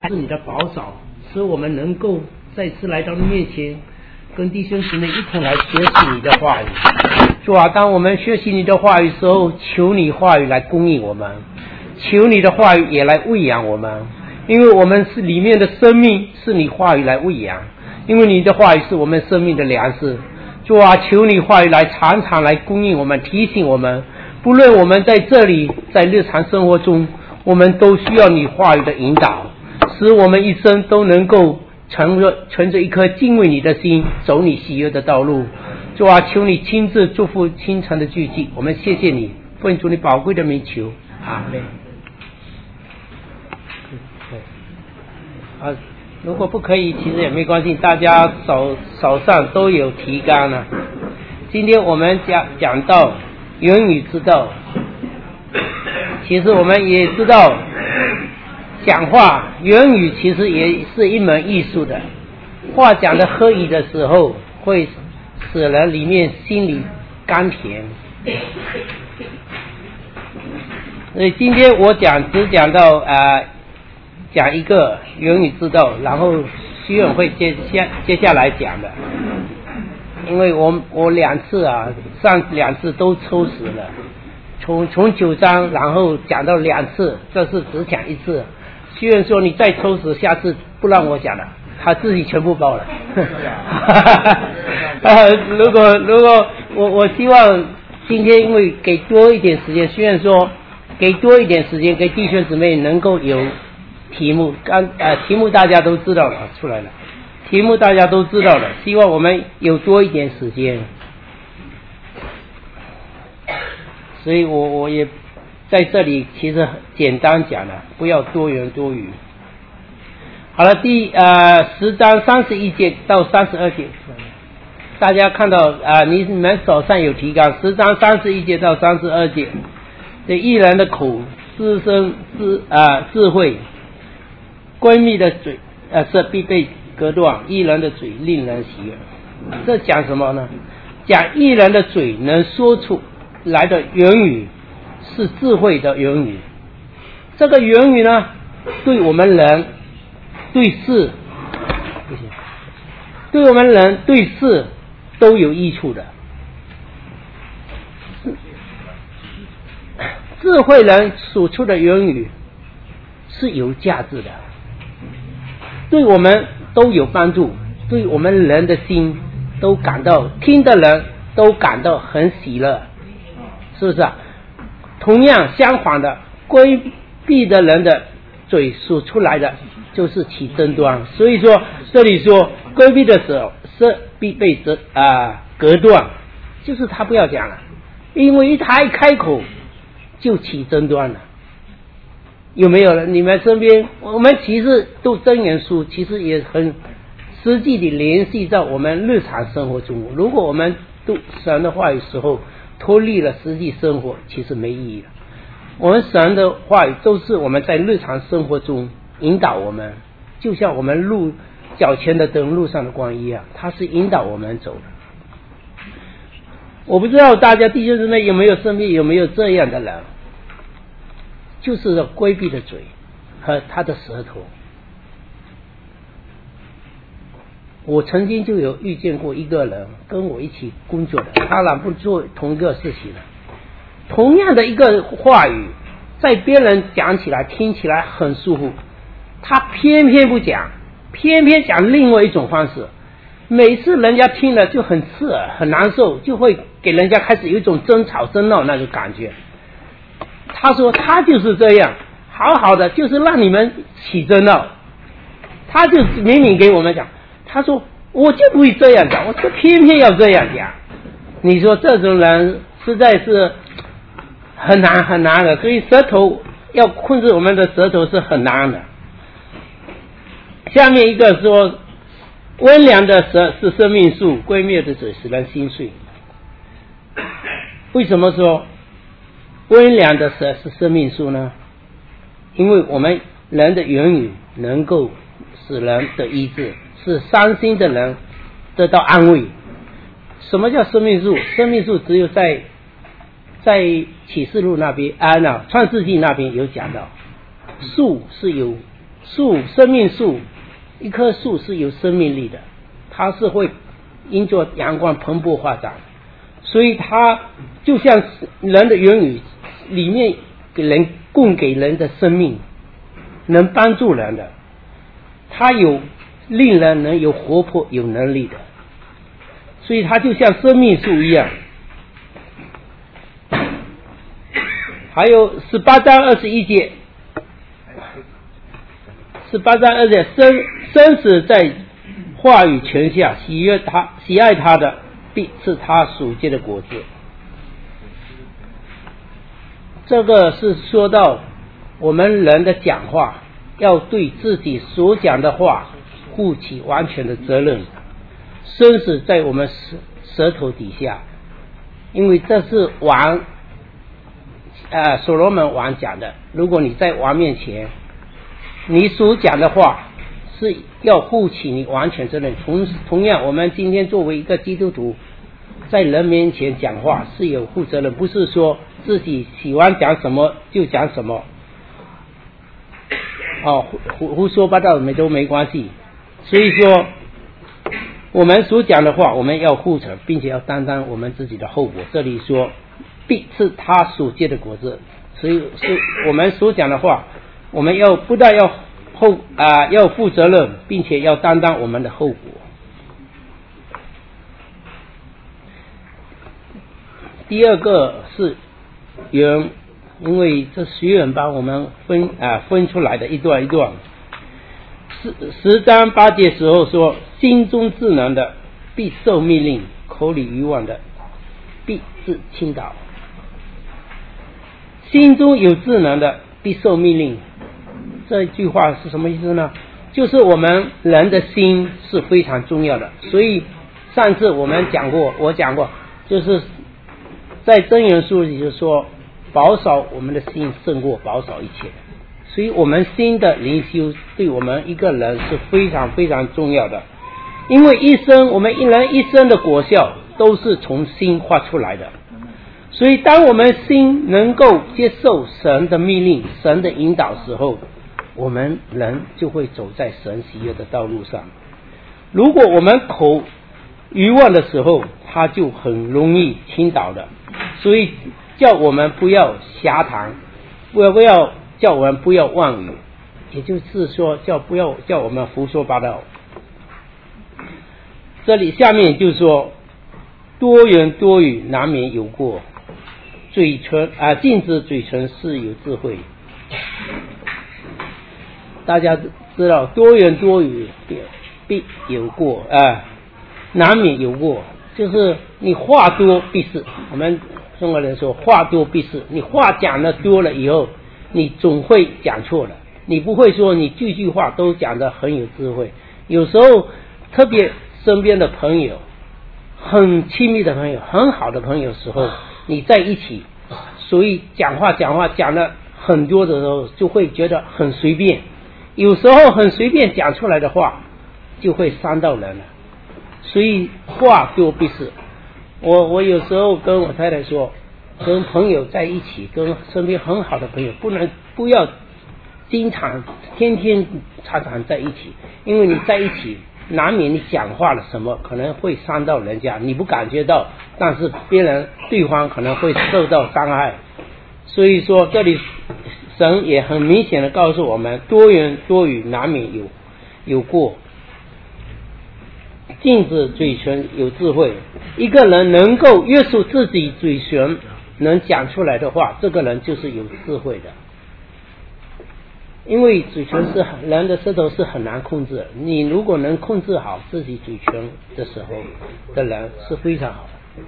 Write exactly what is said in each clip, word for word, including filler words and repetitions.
是你的宝藏，使我们能够再次来到你面前，跟弟兄姊妹一同来学习你的话语。主啊，当我们学习你的话语的时候，求你话语来供应我们，求你的话语也来喂养我们，因为我们是里面的生命是你话语来喂养，因为你的话语是我们生命的粮食。主啊，求你话语来常常来供应我们，提醒我们，不论我们在这里在日常生活中，我们都需要你话语的引导，使我们一生都能够存着存着一颗敬畏你的心，走你喜悦的道路。主啊，求你亲自祝福清晨的聚集，我们谢谢你，奉主你宝贵的名求，阿们。啊，如果不可以其实也没关系，大家手手上都有提纲了。今天我们讲讲到言语之道，其实我们也知道讲话言语其实也是一门艺术的，话讲的合宜的时候会使人里面心里甘甜。所以今天我讲只讲到呃讲一个言语之道，然后徐永会接下接下来讲的，因为我我两次啊上两次都抽时了，从从九章然后讲到两次，这次只讲一次。徐远说你再抽时下次不让我讲了，他自己全部报了。呃，如果如果我我希望今天因为给多一点时间，虽然说给多一点时间给弟兄姊妹能够有题目，刚呃题目大家都知道了，出来了，题目大家都知道了，希望我们有多一点时间，所以我我也在这里其实简单讲了，不要多言多语。好了，第呃十章三十一节到三十二节，大家看到啊、呃，你们手上有提纲，十章三十一节到三十二节，这一人的口滋生智啊、呃、智慧，闺蜜的嘴呃是必被割断，一人的嘴令人喜悦。这讲什么呢？讲一人的嘴能说出来的言语是智慧的言语，这个言语呢，对我们人对事，对我们人对事都有益处的。智慧人所出的言语是有价值的，对我们都有帮助，对我们人的心都感到，听的人都感到很喜乐，是不是啊？同样相反的，规避的人的嘴所出来的就是起争端，所以说这里说规避的时候是必被折啊隔断，就是他不要讲了，因为他一开口就起争端了。有没有了？你们身边，我们其实读箴言书，其实也很实际地联系在我们日常生活中。如果我们读神的话语时候脱离了实际生活，其实没意义了。我们神的话语都是我们在日常生活中引导我们，就像我们路脚前的灯，路上的光一样，它是引导我们走的。我不知道大家弟兄姊妹有没有身边有没有这样的人，就是规避的嘴和他的舌头。我曾经就有遇见过一个人跟我一起工作的，他俩不做同一个事情的，同样的一个话语在别人讲起来听起来很舒服，他偏偏不讲，偏偏讲另外一种方式，每次人家听了就很刺耳很难受，就会给人家开始有一种争吵争闹那种感觉。他说他就是这样，好好的就是让你们起争闹，他就明明给我们讲，他说我就不会这样讲，我就偏偏要这样讲。你说这种人实在是很难很难的，所以舌头要控制我们的舌头是很难的。下面一个说，温良的舌是生命树，归灭的嘴使人心碎。为什么说温良的舌是生命树呢？因为我们人的言语能够使人得医治，使伤心的人得到安慰。什么叫生命树？生命树只有在在启示录那边啊，那创世纪那边有讲到，树是有树，生命树，一棵树是有生命力的，它是会因着阳光蓬勃发展，所以它就像人的言语里面给人供给人的生命，能帮助人的，它有令人能有活泼有能力的，所以它就像生命树一样。还有十八章二十一节，十八章二节，生生死在话语权下，喜悦他喜爱他的，必是他属结的果子。这个是说到我们人的讲话要对自己所讲的话负起完全的责任，生死在我们舌舌头底下，因为这是王呃所罗门王讲的，如果你在王面前，你所讲的话是要负起你完全责任。同同样，我们今天作为一个基督徒，在人面前讲话是有负责任，不是说自己喜欢讲什么就讲什么，哦，胡胡说八道没都没关系。所以说，我们所讲的话，我们要负责，并且要担当我们自己的后果。这里说，必是他所结的果子，所以是我们所讲的话，我们要不但要后啊、呃、要负责任，并且要担当我们的后果。第二个是人，因为这学员帮我们分啊、呃、分出来的一段一段。十十章八节时候说，心中智能的必受命令，口里愚妄的必致倾倒。心中有智能的必受命令，这句话是什么意思呢？就是我们人的心是非常重要的。所以上次我们讲过，我讲过，就是在箴言书里就说，保守我们的心胜过保守一切。所以我们心的灵修对我们一个人是非常非常重要的，因为一生我们一人一生的果效都是从心发出来的。所以当我们心能够接受神的命令、神的引导时候，我们人就会走在神喜悦的道路上。如果我们口愚妄的时候，它就很容易倾倒的。所以叫我们不要狭谈，不要不要叫我们不要妄语，也就是说叫不要叫我们胡说八道。这里下面就说，多言多语难免有过，嘴唇啊，禁止嘴唇是有智慧。大家知道多言多语必有过啊，难免有过，就是你话多必是，我们中国人说话多必是，你话讲的多了以后，你总会讲错了，你不会说你句句话都讲得很有智慧。有时候特别身边的朋友，很亲密的朋友，很好的朋友时候，你在一起，所以讲话讲话讲了很多的时候，就会觉得很随便，有时候很随便讲出来的话就会伤到人了。所以话多必是，我我有时候跟我太太说，跟朋友在一起，跟身边很好的朋友，不能不要经常天天常常在一起，因为你在一起难免你讲话了什么可能会伤到人家，你不感觉到，但是别人对方可能会受到伤害。所以说这里神也很明显的告诉我们，多言多语难免有有过，禁止嘴唇有智慧。一个人能够约束自己嘴唇能讲出来的话，这个人就是有智慧的。因为嘴唇是人的舌头是很难控制的，你如果能控制好自己嘴唇的时候的人是非常好的。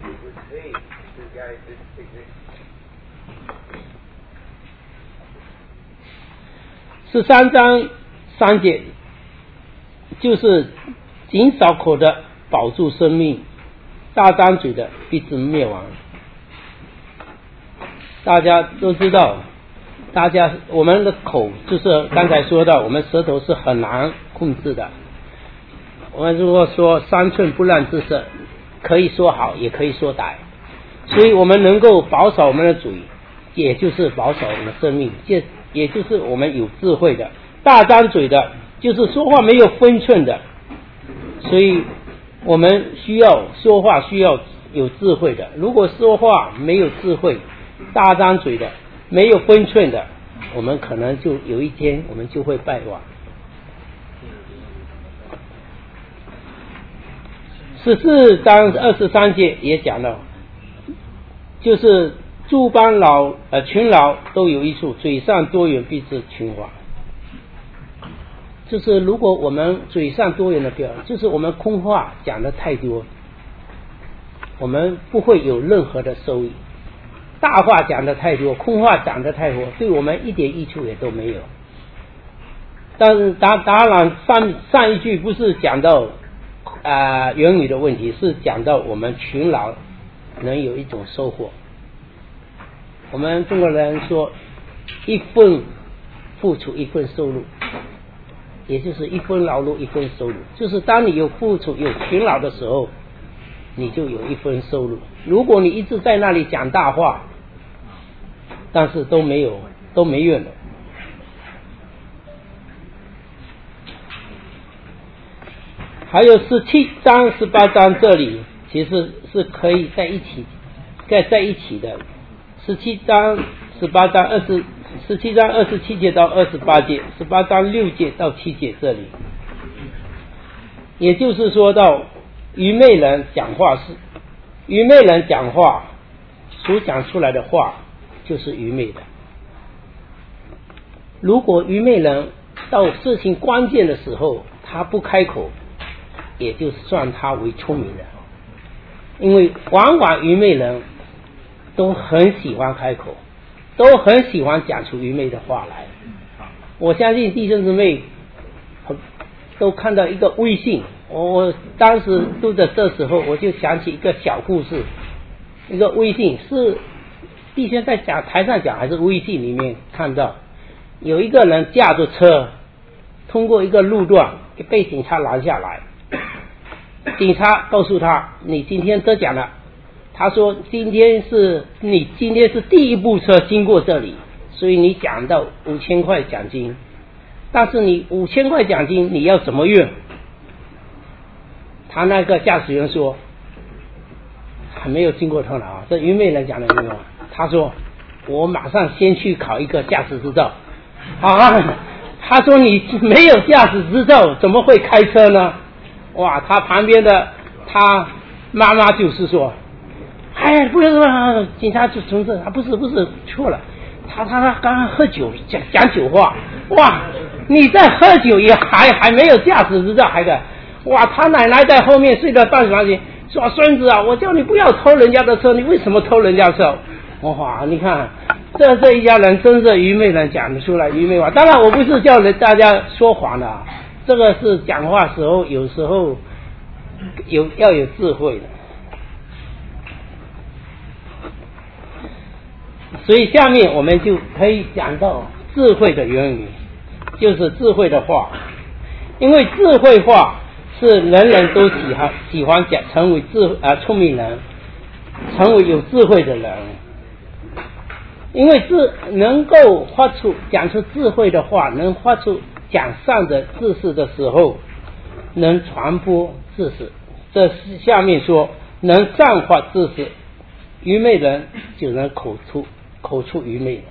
十三章三节就是紧少口的保住生命，大张嘴的必致灭亡。大家都知道，大家我们的口就是刚才说到，我们舌头是很难控制的。我们如果说三寸不烂之舌，可以说好也可以说歹，所以我们能够保守我们的嘴，也就是保守我们的生命，也也就是我们有智慧的大张嘴的，就是说话没有分寸的。所以我们需要说话需要有智慧的，如果说话没有智慧，大张嘴的，没有分寸的，我们可能就有一天我们就会败亡。十四章二十三节也讲了，就是诸般劳呃勤劳都有益处，嘴上多言必致群亡。就是如果我们嘴上多言的表现，就是我们空话讲的太多，我们不会有任何的收益。大话讲的太多，空话讲的太多，对我们一点益处也都没有。但是当当然上上一句不是讲到啊、呃、言语的问题，是讲到我们勤劳能有一种收获。我们中国人说一份付出一份收入，也就是一分劳碌一分收入，就是当你有付出有勤劳的时候，你就有一分收入。如果你一直在那里讲大话，但是都没有都没用的。还有十七章十八章这里其实是可以在一起盖在一起的。十七章十八章二十十七章二十七节到二十八节，十八章六节到七节这里，也就是说到愚昧人讲话是愚昧人讲话所讲出来的话就是愚昧的。如果愚昧人到事情关键的时候他不开口，也就算他为聪明人，因为往往愚昧人都很喜欢开口，都很喜欢讲出愚昧的话来。我相信弟兄姊妹都看到一个微信，我当时读的这时候我就想起一个小故事，一个微信是弟兄在讲台上讲还是微信里面看到，有一个人驾着车通过一个路段被警察拦下来，警察告诉他你今天得奖了，他说今天是你今天是第一部车经过这里，所以你讲到五千块奖金，但是你五千块奖金你要怎么用？他那个驾驶员说还没有经过头脑啊，这愚昧人讲的没有？他说我马上先去考一个驾驶执照啊！他说你没有驾驶执照怎么会开车呢？哇，他旁边的他妈妈就是说，哎，不是不是，警察就从这，他不是不是错了，他他他刚刚喝酒讲讲酒话，哇，你在喝酒也还还没有驾驶执照还的，哇，他奶奶在后面睡到半床前说孙子啊，我叫你不要偷人家的车，你为什么偷人家车？哇，你看这这一家人真是愚昧人讲得出来愚昧话。当然我不是叫人大家说谎的，这个是讲话时候有时候有要有智慧的。所以下面我们就可以讲到智慧的言语，就是智慧的话。因为智慧话是人人都喜欢喜欢讲，成为智啊聪明人，成为有智慧的人。因为智能够发出讲出智慧的话，能发出讲善的知识的时候，能传播知识。这是下面说能散发知识，愚昧人就能口出口出愚昧。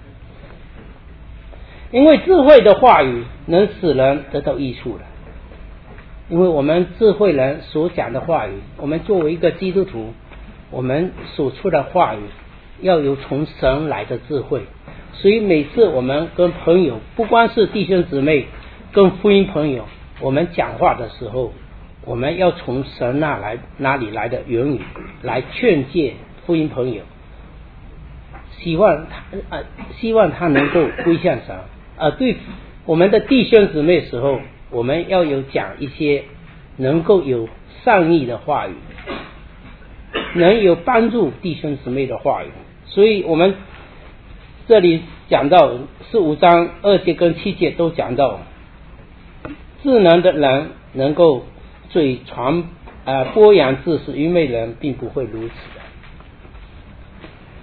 因为智慧的话语能使人得到益处的。因为我们智慧人所讲的话语，我们作为一个基督徒，我们所出的话语要有从神来的智慧。所以每次我们跟朋友，不光是弟兄姊妹，跟福音朋友，我们讲话的时候，我们要从神那来哪里来的言语来劝诫福音朋友，希望他呃希望他能够归向神。呃对我们的弟兄姊妹时候，我们要有讲一些能够有善意的话语，能有帮助弟兄姊妹的话语。所以我们这里讲到十五章二节跟七节都讲到，智能的人能够嘴传呃播扬知识，愚昧人并不会如此的。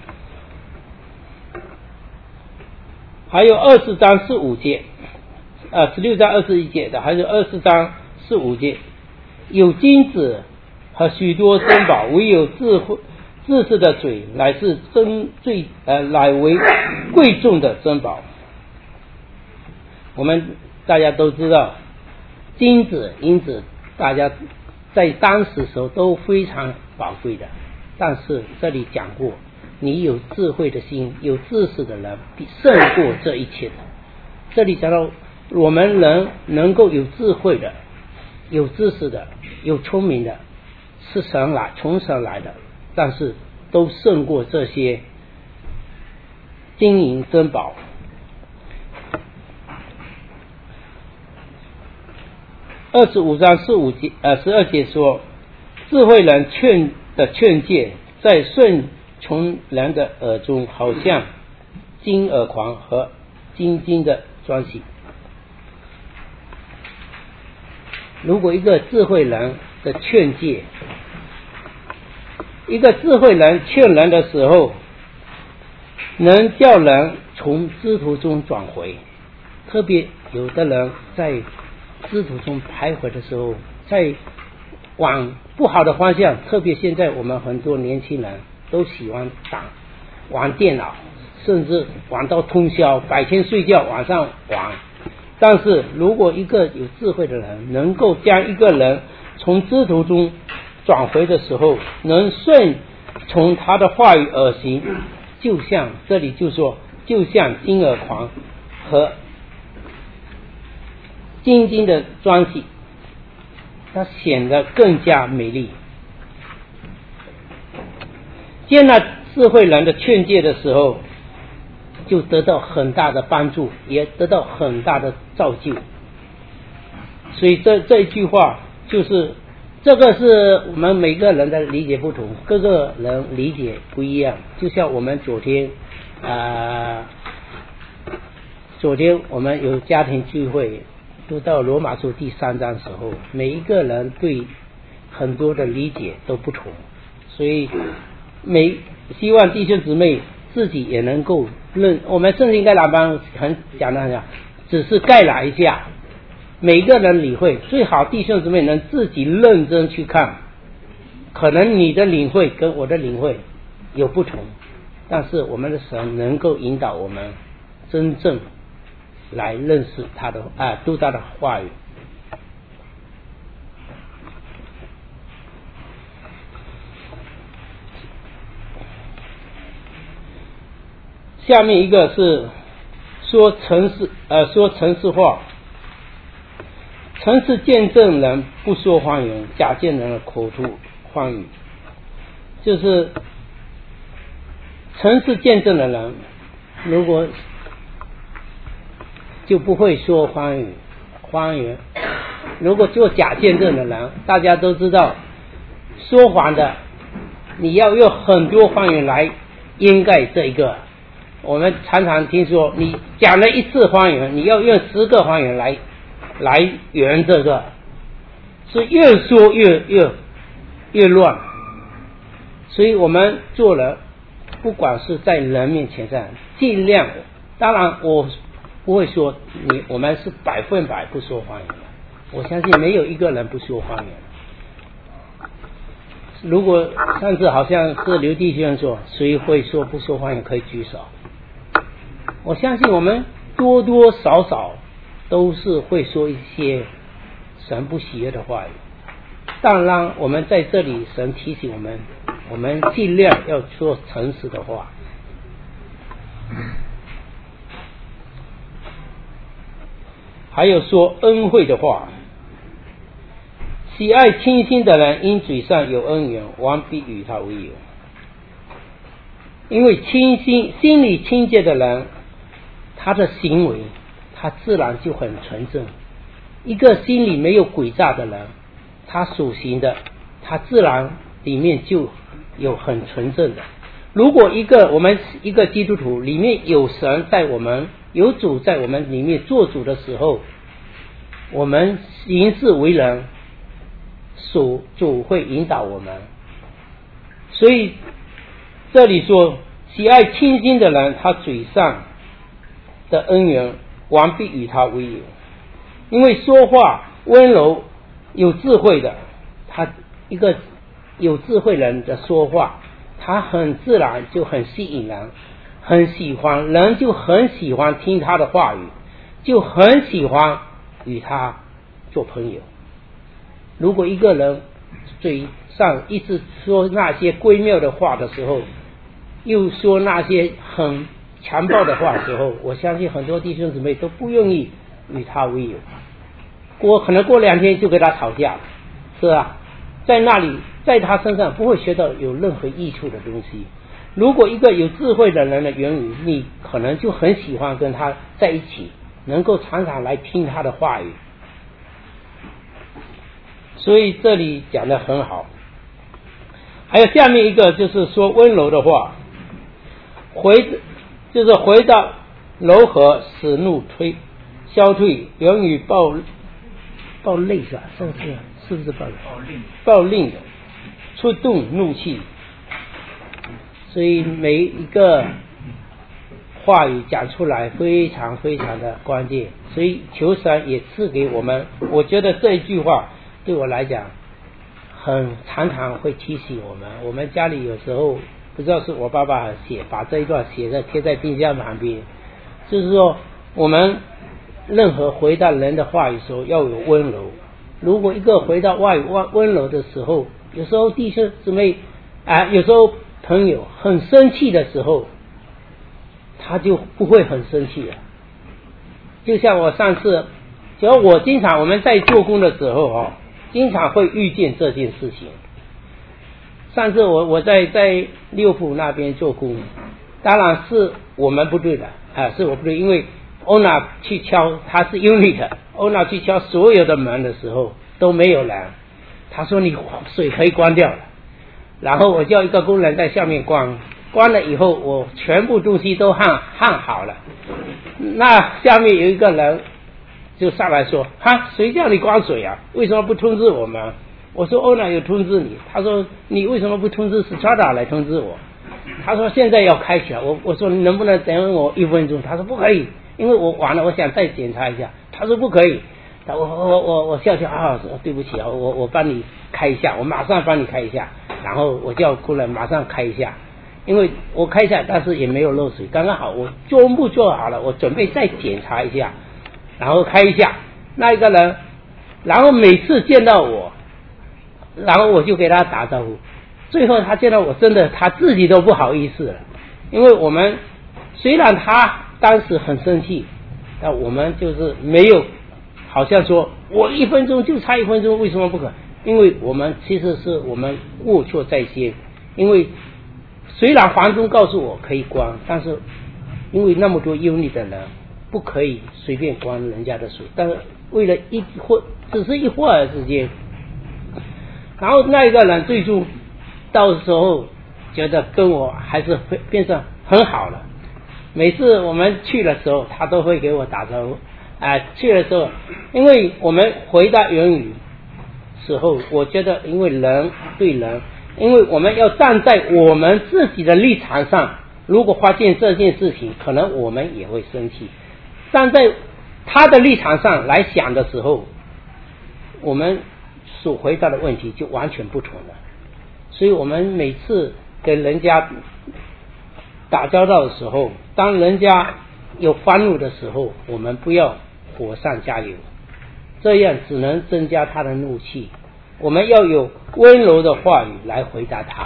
还有二十章十五节， 呃十六章二十一节的，还是二十章四五节，有金子和许多珍宝，唯有智慧知识的嘴乃是珍最呃乃为贵重的珍宝。我们大家都知道，金子银子大家在当时时候都非常宝贵的，但是这里讲过，你有智慧的心，有知识的人比胜过这一切的。这里讲到我们人能够有智慧的，有知识的，有聪明的，是神来从神来的，但是都胜过这些金银珍宝。二十五章四五节呃十二节说，智慧人劝的劝诫在顺从人的耳中，好像金耳环和金金的装饰。如果一个智慧人的劝诫，一个智慧人劝人的时候，能叫人从知途中转回。特别有的人在知途中徘徊的时候，在往不好的方向，特别现在我们很多年轻人都喜欢打玩电脑，甚至玩到通宵，白天睡觉晚上玩。但是如果一个有智慧的人能够将一个人从知途中转回的时候，能顺从他的话语而行，就像这里就说，就像金耳环和金金的装饰，它显得更加美丽。接纳智慧人的劝诫的时候，就得到很大的帮助，也得到很大的造就。所以这这一句话就是这个是我们每个人的理解不同，各个人理解不一样。就像我们昨天啊、呃，昨天我们有家庭聚会，读到罗马书第三章的时候，每一个人对很多的理解都不同，所以每希望弟兄姊妹自己也能够认，我们圣经概览班很讲的很讲，只是概览一下，每个人理会，最好弟兄姊妹能自己认真去看，可能你的领会跟我的领会有不同，但是我们的神能够引导我们真正来认识他的啊，读他的话语。下面一个是说诚实呃说诚实话，诚实见证人不说谎言，假见人的口吐谎语。就是诚实见证的人，如果就不会说谎语谎言。如果做假见证的人，大家都知道，说谎的你要用很多谎言来掩盖这一个。我们常常听说，你讲了一次谎言，你要用十个谎言来来圆这个，是越说越越越乱。所以我们做了，不管是在人面前上，尽量，当然我不会说你我们是百分百不说谎言的，我相信没有一个人不说谎言。如果上次好像是刘弟兄说，谁会说不说谎言可以举手。我相信我们多多少少都是会说一些神不喜悦的话语。当然我们在这里神提醒我们，我们尽量要说诚实的话。还有说恩惠的话，喜爱清心的人因嘴上有恩言，王必与他为友。因为清心心里清洁的人，他的行为他自然就很纯正。一个心里没有诡诈的人，他所行的他自然里面就有很纯正的。如果一个我们一个基督徒里面有神在我们，有主在我们里面做主的时候，我们行事为人，主主会引导我们。所以这里说喜爱清心的人，他嘴上的恩言，王必与他为友。 因为说话温柔有智慧的，他一个有智慧人的说话，他很自然就很吸引人，很喜欢人，就很喜欢听他的话语，就很喜欢与他做朋友。如果一个人嘴上一直说那些归谬的话的时候，又说那些很强暴的话的时候，我相信很多弟兄姊妹都不愿意与他为友，过可能过两天就跟他吵架了，是吧？在那里在他身上不会学到有任何益处的东西。如果一个有智慧的人的言语，你可能就很喜欢跟他在一起，能够常常来听他的话语。所以这里讲得很好。还有下面一个就是说温柔的话，回就是回到柔和，使怒推消退，言语暴暴戾是吧？是不是？是不是暴戾？暴戾的，触动怒气。所以每一个话语讲出来非常非常的关键，所以求神也赐给我们。我觉得这一句话对我来讲很常常会提醒我们。我们家里有时候不知道是我爸爸写，把这一段写在贴在冰箱旁边，就是说我们任何回答人的话语时候要有温柔。如果一个回答话语温柔的时候，有时候弟兄姊妹啊，有时候朋友很生气的时候，他就不会很生气了。就像我上次，只要我经常我们在做工的时候哦，经常会遇见这件事情。上次我我在在六福那边做工，当然是我们不对的啊，是我不对，因为欧娜去敲，他是 unit 的，欧娜去敲所有的门的时候都没有人，他说你水可以关掉了，然后我叫一个工人在下面关，关了以后我全部东西都焊焊好了，那下面有一个人就上来说，哈，谁叫你关水啊？为什么不通知我们？我说欧娜有通知你，他说你为什么不通知斯查达来通知我？他说现在要开起来，我我说你能不能等我一分钟？他说不可以，因为我完了，我想再检查一下。他说不可以，我我我我笑笑啊，对不起啊，我我帮你开一下，我马上帮你开一下，然后我叫工人马上开一下，因为我开一下，但是也没有漏水，刚刚好，我做不做好了，我准备再检查一下，然后开一下。那一个人，然后每次见到我，然后我就给他打招呼，最后他见到我真的他自己都不好意思了，因为我们虽然他当时很生气，但我们就是没有好像说我一分钟就差一分钟为什么不可，因为我们其实是我们过错在先，因为虽然房东告诉我可以关，但是因为那么多unit的人不可以随便关人家的水，但是为了一会只是一会儿之间，然后那一个人最终到时候觉得跟我还是会变成很好了，每次我们去的时候他都会给我打招呼啊、呃，去的时候因为我们回答言语时候，我觉得因为人对人，因为我们要站在我们自己的立场上，如果发现这件事情可能我们也会生气，站在他的立场上来想的时候，我们所回答的问题就完全不同了。所以我们每次跟人家打交道的时候，当人家有愤怒的时候，我们不要火上加油，这样只能增加他的怒气，我们要有温柔的话语来回答他。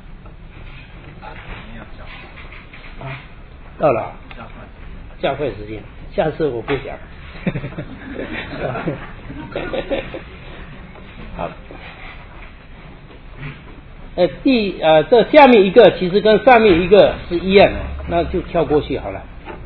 啊，到了，加快时间，下次我不讲。好，呃，第呃这下面一个其实跟上面一个是一样的，那就跳过去好了。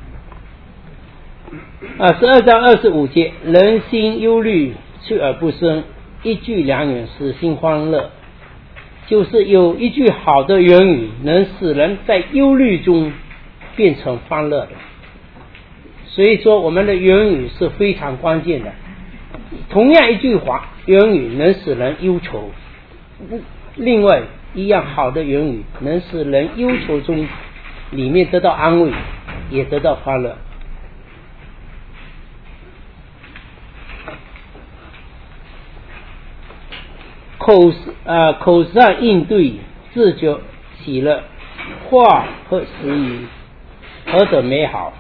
啊，十二章二十五节，人心忧虑，去而不生，一句良言，使心欢乐。就是有一句好的言语，能使人在忧虑中变成欢乐的。所以说，我们的言语是非常关键的。同样一句话，言语能使人忧愁；另外一样好的言语，能使人忧愁中里面得到安慰，也得到欢乐。 口呃口上应对，自就喜乐，话和时语，何等美好！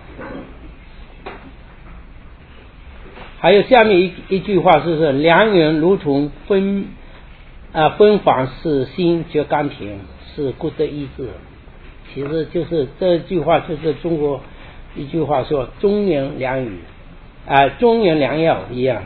还有下面一一句话是说，良人如同芬啊芬芳，使心觉甘甜，是故得医治。其实就是这句话，就是中国一句话说中原良语啊、呃，中原良药一样。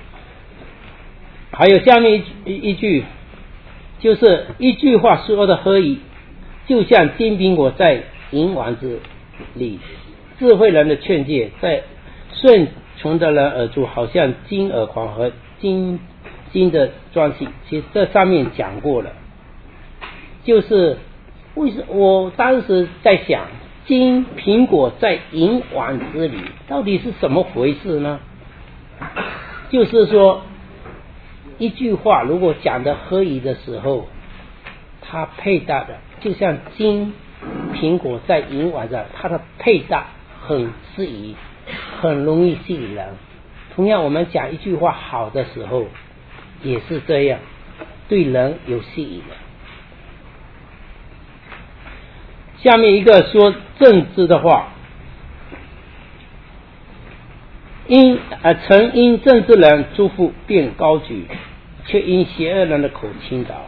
还有下面一一句，就是一句话说的合宜，就像金苹果在银丸子里，智慧人的劝诫在顺从的人耳中，好像金耳环和金金的装饰。其实这上面讲过了，就是为什么我当时在想，金苹果在银丸子里到底是怎么回事呢？就是说一句话如果讲的合宜的时候，它配搭的就像金苹果在银丸子，它的配搭很适宜，很容易吸引人。同样我们讲一句话好的时候也是这样，对人有吸引的。下面一个说正直的话，因呃曾因正直人祝福便高举，却因邪恶人的口倾倒。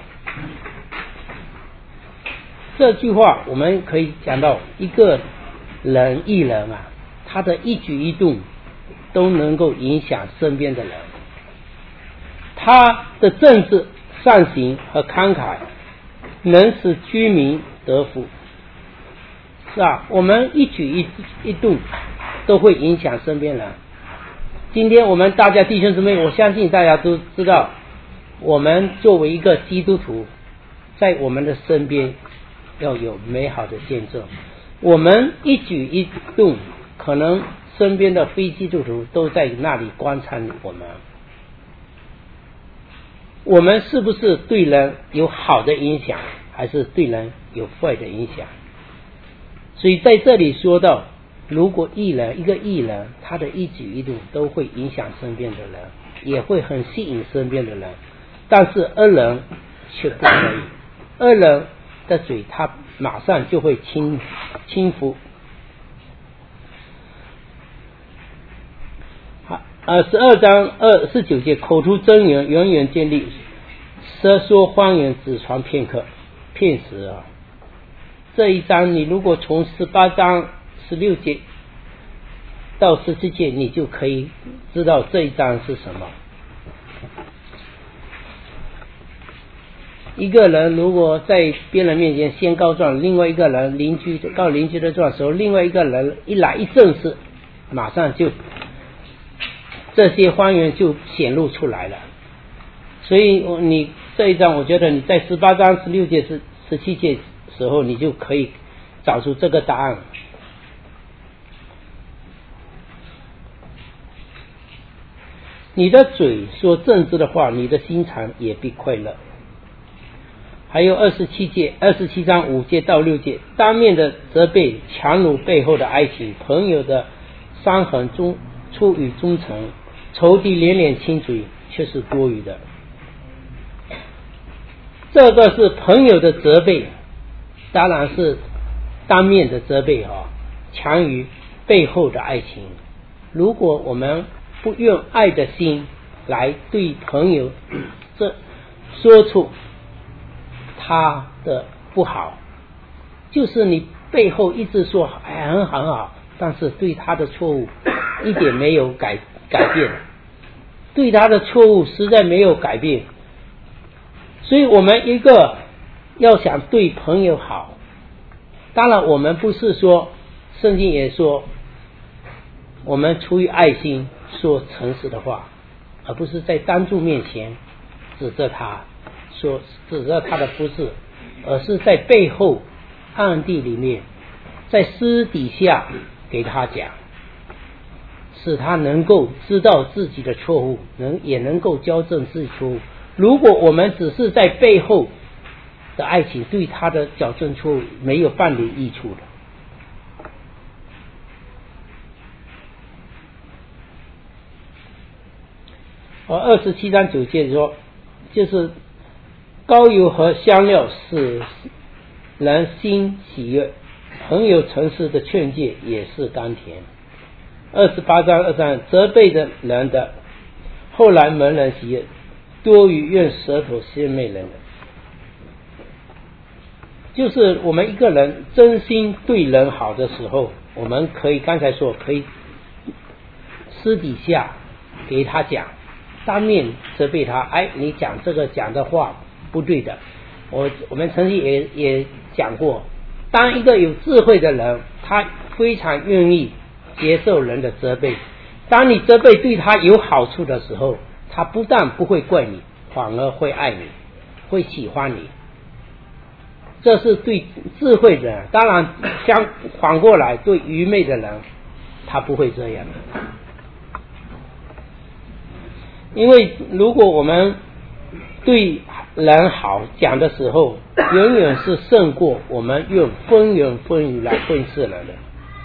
这句话我们可以讲到，一个人一人啊，他的一举一动都能够影响身边的人，他的正直善行和慷慨能使居民得福，是吧？我们一举一一动都会影响身边人。今天我们大家弟兄姊妹，我相信大家都知道，我们作为一个基督徒，在我们的身边要有美好的见证。我们一举一动，可能身边的非基督徒都在那里观察我们，我们是不是对人有好的影响，还是对人有坏的影响？所以在这里说到，如果义人一个义人，他的一举一动都会影响身边的人，也会很吸引身边的人，但是恶人却不可以，恶人的嘴他马上就会轻轻浮。好，呃，十二章二十九节，口出真言，永远建立；舌说谎言，只传片刻片时啊。这一章你如果从十八章十六节到十七节，你就可以知道这一章是什么。一个人如果在别人面前先告状，另外一个人邻居告邻居的状的时候，另外一个人一来一证实，马上就这些谎言就显露出来了。所以你这一章，我觉得你在十八章十六节十十七节时候，你就可以找出这个答案。你的嘴说正直的话，你的心肠也必快乐。还有二十七节二十七章五节到六节，当面的责备强弩背后的爱情，朋友的伤痕中出于忠诚，仇敌连连亲嘴却是多余的。这个是朋友的责备，当然是当面的责备啊，强于背后的爱情。如果我们不用爱的心来对朋友这说出他的不好，就是你背后一直说哎很好很好，但是对他的错误一点没有改改变，对他的错误实在没有改变。所以我们一个要想对朋友好，当然我们不是说，圣经也说我们出于爱心说诚实的话，而不是在当众面前指责他，说指责他的不是，而是在背后暗地里面，在私底下给他讲，使他能够知道自己的错误，能也能够矫正自己错误。如果我们只是在背后的爱情，对他的矫正错误没有半点益处的。而二十七章九节说，就是膏油和香料使人心喜悦，很有诚实的劝诫也是甘甜。二十八章二章，责备的人的后来蒙人喜悦，多于用舌头献媚人的。就是我们一个人真心对人好的时候，我们可以刚才说可以私底下给他讲，当面责备他，哎，你讲这个讲的话不对的。我我们曾经也也讲过，当一个有智慧的人，他非常愿意接受人的责备。当你责备对他有好处的时候，他不但不会怪你，反而会爱你，会喜欢你。这是对智慧的人。当然相反过来，对愚昧的人他不会这样。因为如果我们对人好讲的时候，远远是胜过我们用风言风语来讽刺人的。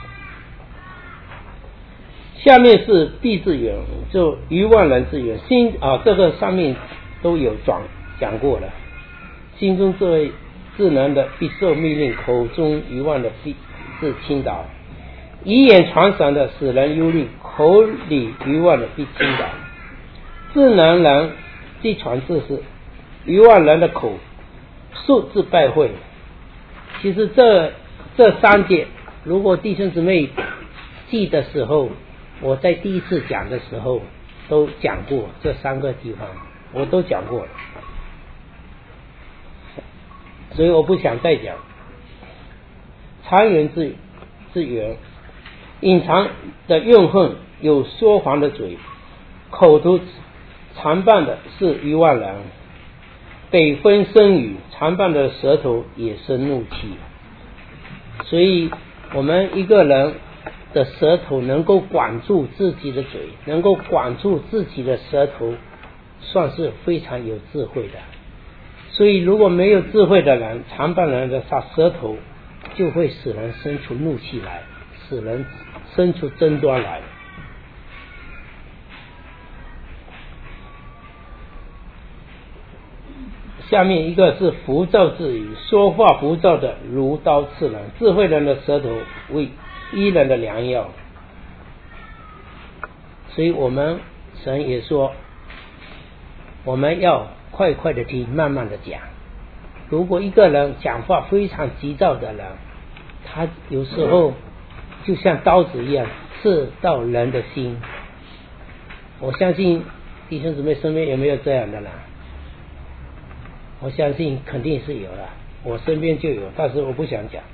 下面是地之言，就愚妄人之言。心啊，这个上面都有讲讲过了。心中这位智能的必受命令，口中愚妄的必致倾倒。以眼传神的使人忧虑，口里愚妄的必倾倒。智能人既传知识，愚妄人的口速致败坏。其实这这三节，如果弟兄姊妹记的时候，我在第一次讲的时候都讲过这三个地方，我都讲过了，所以我不想再讲。常言之之言，隐藏的怨恨有说谎的嘴，口头常伴的是愚妄人。北风生雨，常伴的舌头也生怒气。所以我们一个人的舌头能够管住自己的嘴，能够管住自己的舌头，算是非常有智慧的。所以如果没有智慧的人，常伴人的舌头就会使人生出怒气来，使人生出争端来。下面一个是浮躁之语，说话浮躁的如刀刺人。智慧人的舌头为医人的良药。所以我们神也说，我们要快快的听，慢慢的讲。如果一个人讲话非常急躁的人，他有时候就像刀子一样刺到人的心。我相信弟兄姊妹身边有没有这样的人？我相信肯定是有的，我身边就有，但是我不想讲。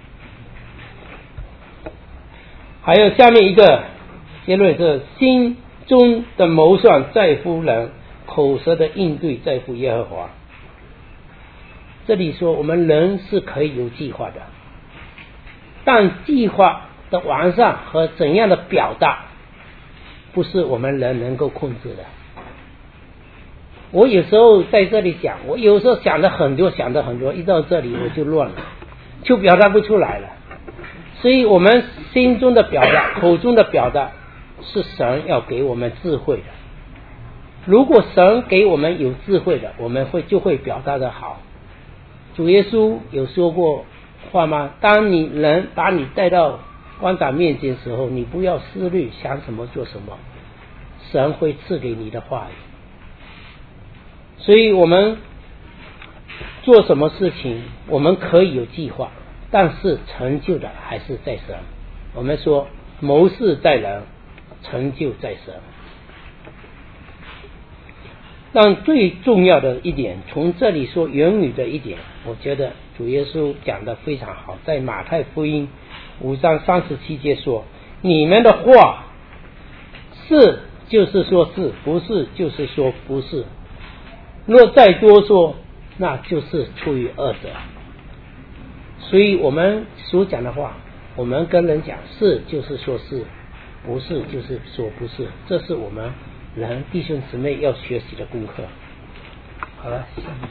还有下面一个结论是，心中的谋算在乎人，口舌的应对在乎耶和华。这里说我们人是可以有计划的，但计划的完善和怎样的表达不是我们人能够控制的。我有时候在这里讲，我有时候想的很多想的很多，一到这里我就乱了，就表达不出来了。所以我们心中的表达，口中的表达是神要给我们智慧的。如果神给我们有智慧的，我们会就会表达的好。主耶稣有说过话吗？当你人把你带到官长面前的时候，你不要思虑想什么做什么，神会赐给你的话语。所以我们做什么事情我们可以有计划，但是成就的还是在神。我们说谋事在人，成就在神。但最重要的一点，从这里说言语的一点，我觉得主耶稣讲得非常好，在马太福音五章三十七节说，你们的话是就是说是，不是就是说不是，若再多说，那就是出于恶者。所以我们所讲的话，我们跟人讲是就是说是，不是就是说不是，这是我们人弟兄姊妹要学习的功课。好了，下面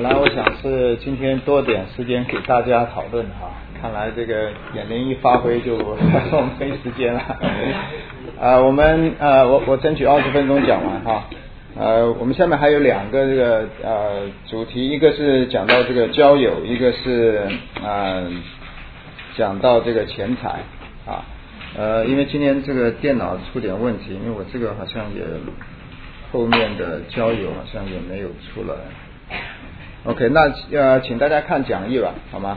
本来我想是今天多点时间给大家讨论哈，看来这个眼灵一发挥就我们没时间了。呃，我们呃我我争取二十分钟讲完哈。呃，我们下面还有两个这个呃主题，一个是讲到这个交友，一个是呃讲到这个钱财啊。呃，因为今天这个电脑出点问题，因为我这个好像也后面的交友好像也没有出来。OK， 那呃，请大家看讲义吧，好吗？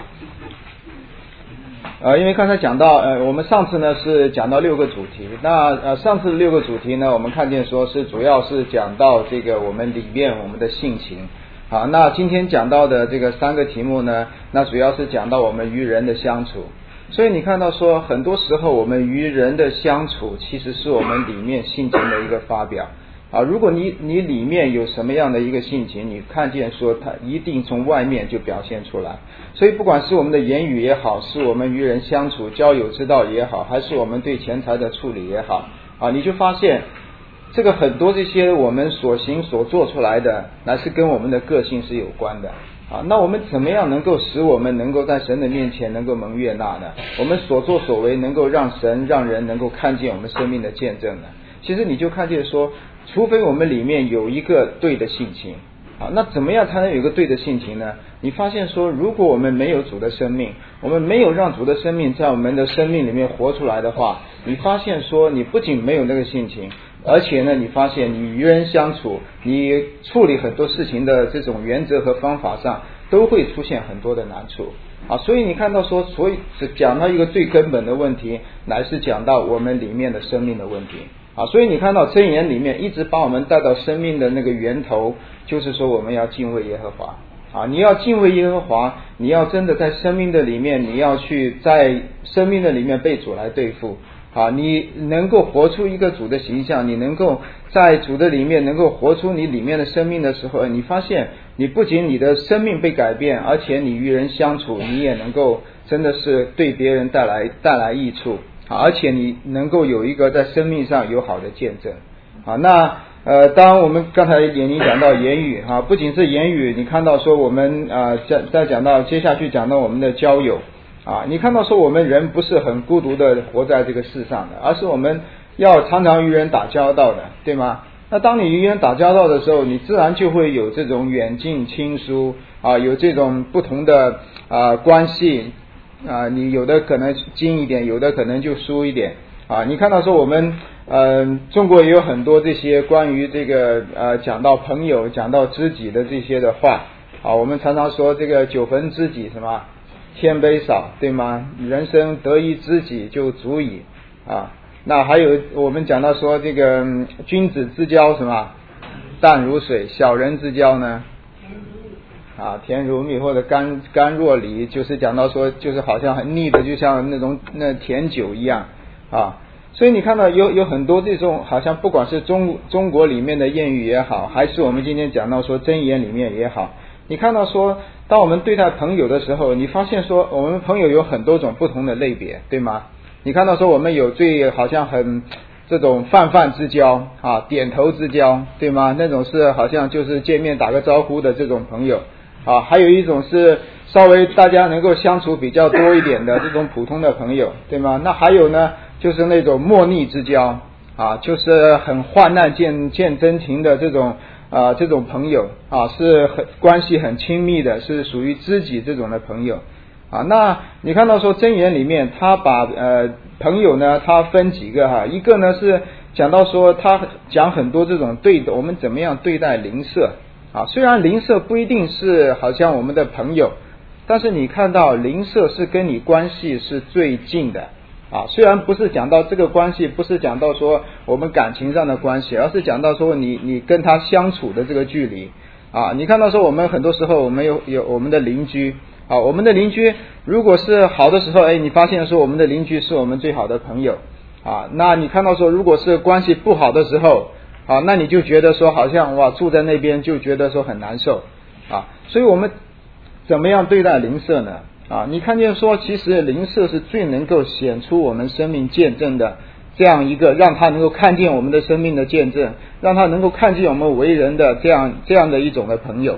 呃，因为刚才讲到，呃，我们上次呢是讲到六个主题，那呃上次六个主题呢，我们看见说是主要是讲到这个我们里面我们的性情，好，那今天讲到的这个三个题目呢，那主要是讲到我们与人的相处，所以你看到说很多时候我们与人的相处，其实是我们里面性情的一个发表。啊，如果你你里面有什么样的一个性情，你看见说它一定从外面就表现出来。所以不管是我们的言语也好，是我们与人相处交友之道也好，还是我们对钱财的处理也好，啊，你就发现这个很多这些我们所行所做出来的，乃是跟我们的个性是有关的。啊，那我们怎么样能够使我们能够在神的面前能够蒙悦纳呢？我们所作所为能够让神让人能够看见我们生命的见证呢？其实你就看见说，除非我们里面有一个对的性情，啊，那怎么样才能有一个对的性情呢？你发现说，如果我们没有主的生命，我们没有让主的生命在我们的生命里面活出来的话，你发现说，你不仅没有那个性情，而且呢，你发现你与人相处，你处理很多事情的这种原则和方法上，都会出现很多的难处。啊，所以你看到说，所以讲到一个最根本的问题，乃是讲到我们里面的生命的问题。啊，所以你看到箴言里面一直把我们带到生命的那个源头，就是说我们要敬畏耶和华。啊，你要敬畏耶和华，你要真的在生命的里面，你要去在生命的里面被主来对付。啊，你能够活出一个主的形象，你能够在主的里面能够活出你里面的生命的时候，你发现你不仅你的生命被改变，而且你与人相处，你也能够真的是对别人带来带来益处。啊，而且你能够有一个在生命上有好的见证。啊，那呃，当我们刚才也已经讲到言语哈，不仅是言语，你看到说我们啊，再再讲到接下去讲到我们的交友啊，你看到说我们人不是很孤独的活在这个世上的，而是我们要常常与人打交道的，对吗？那当你与人打交道的时候，你自然就会有这种远近亲疏啊，有这种不同的啊关系。啊，你有的可能近一点，有的可能就疏一点啊。你看到说我们呃中国也有很多这些关于这个呃讲到朋友讲到知己的这些的话啊，我们常常说这个九分知己什么千杯少，对吗？人生得一知己就足矣啊。那还有我们讲到说这个、嗯、君子之交什么淡如水，小人之交呢啊，甜如蜜，或者甘甘若醴，就是讲到说，就是好像很腻的，就像那种那甜酒一样啊。所以你看到有有很多这种，好像不管是中中国里面的谚语也好，还是我们今天讲到说箴言里面也好，你看到说，当我们对待朋友的时候，你发现说，我们朋友有很多种不同的类别，对吗？你看到说，我们有最好像很这种泛泛之交啊，点头之交，对吗？那种是好像就是见面打个招呼的这种朋友。啊，还有一种是稍微大家能够相处比较多一点的这种普通的朋友，对吗？那还有呢，就是那种莫逆之交啊，就是很患难见见真情的这种啊这种朋友啊，是很关系很亲密的，是属于知己这种的朋友啊。那你看到说箴言里面，他把呃朋友呢，他分几个哈，一个呢是讲到说他讲很多这种对我们怎么样对待邻舍。啊，虽然邻舍不一定是好像我们的朋友，但是你看到邻舍是跟你关系是最近的啊。虽然不是讲到这个关系，不是讲到说我们感情上的关系，而是讲到说你你跟他相处的这个距离啊。你看到说我们很多时候我们有有我们的邻居啊，我们的邻居如果是好的时候，哎，你发现说我们的邻居是我们最好的朋友啊。那你看到说如果是关系不好的时候。啊，那你就觉得说好像哇住在那边就觉得说很难受啊，所以我们怎么样对待邻舍呢？啊，你看见说其实邻舍是最能够显出我们生命见证的这样一个，让他能够看见我们的生命的见证，让他能够看见我们为人的这样这样的一种的朋友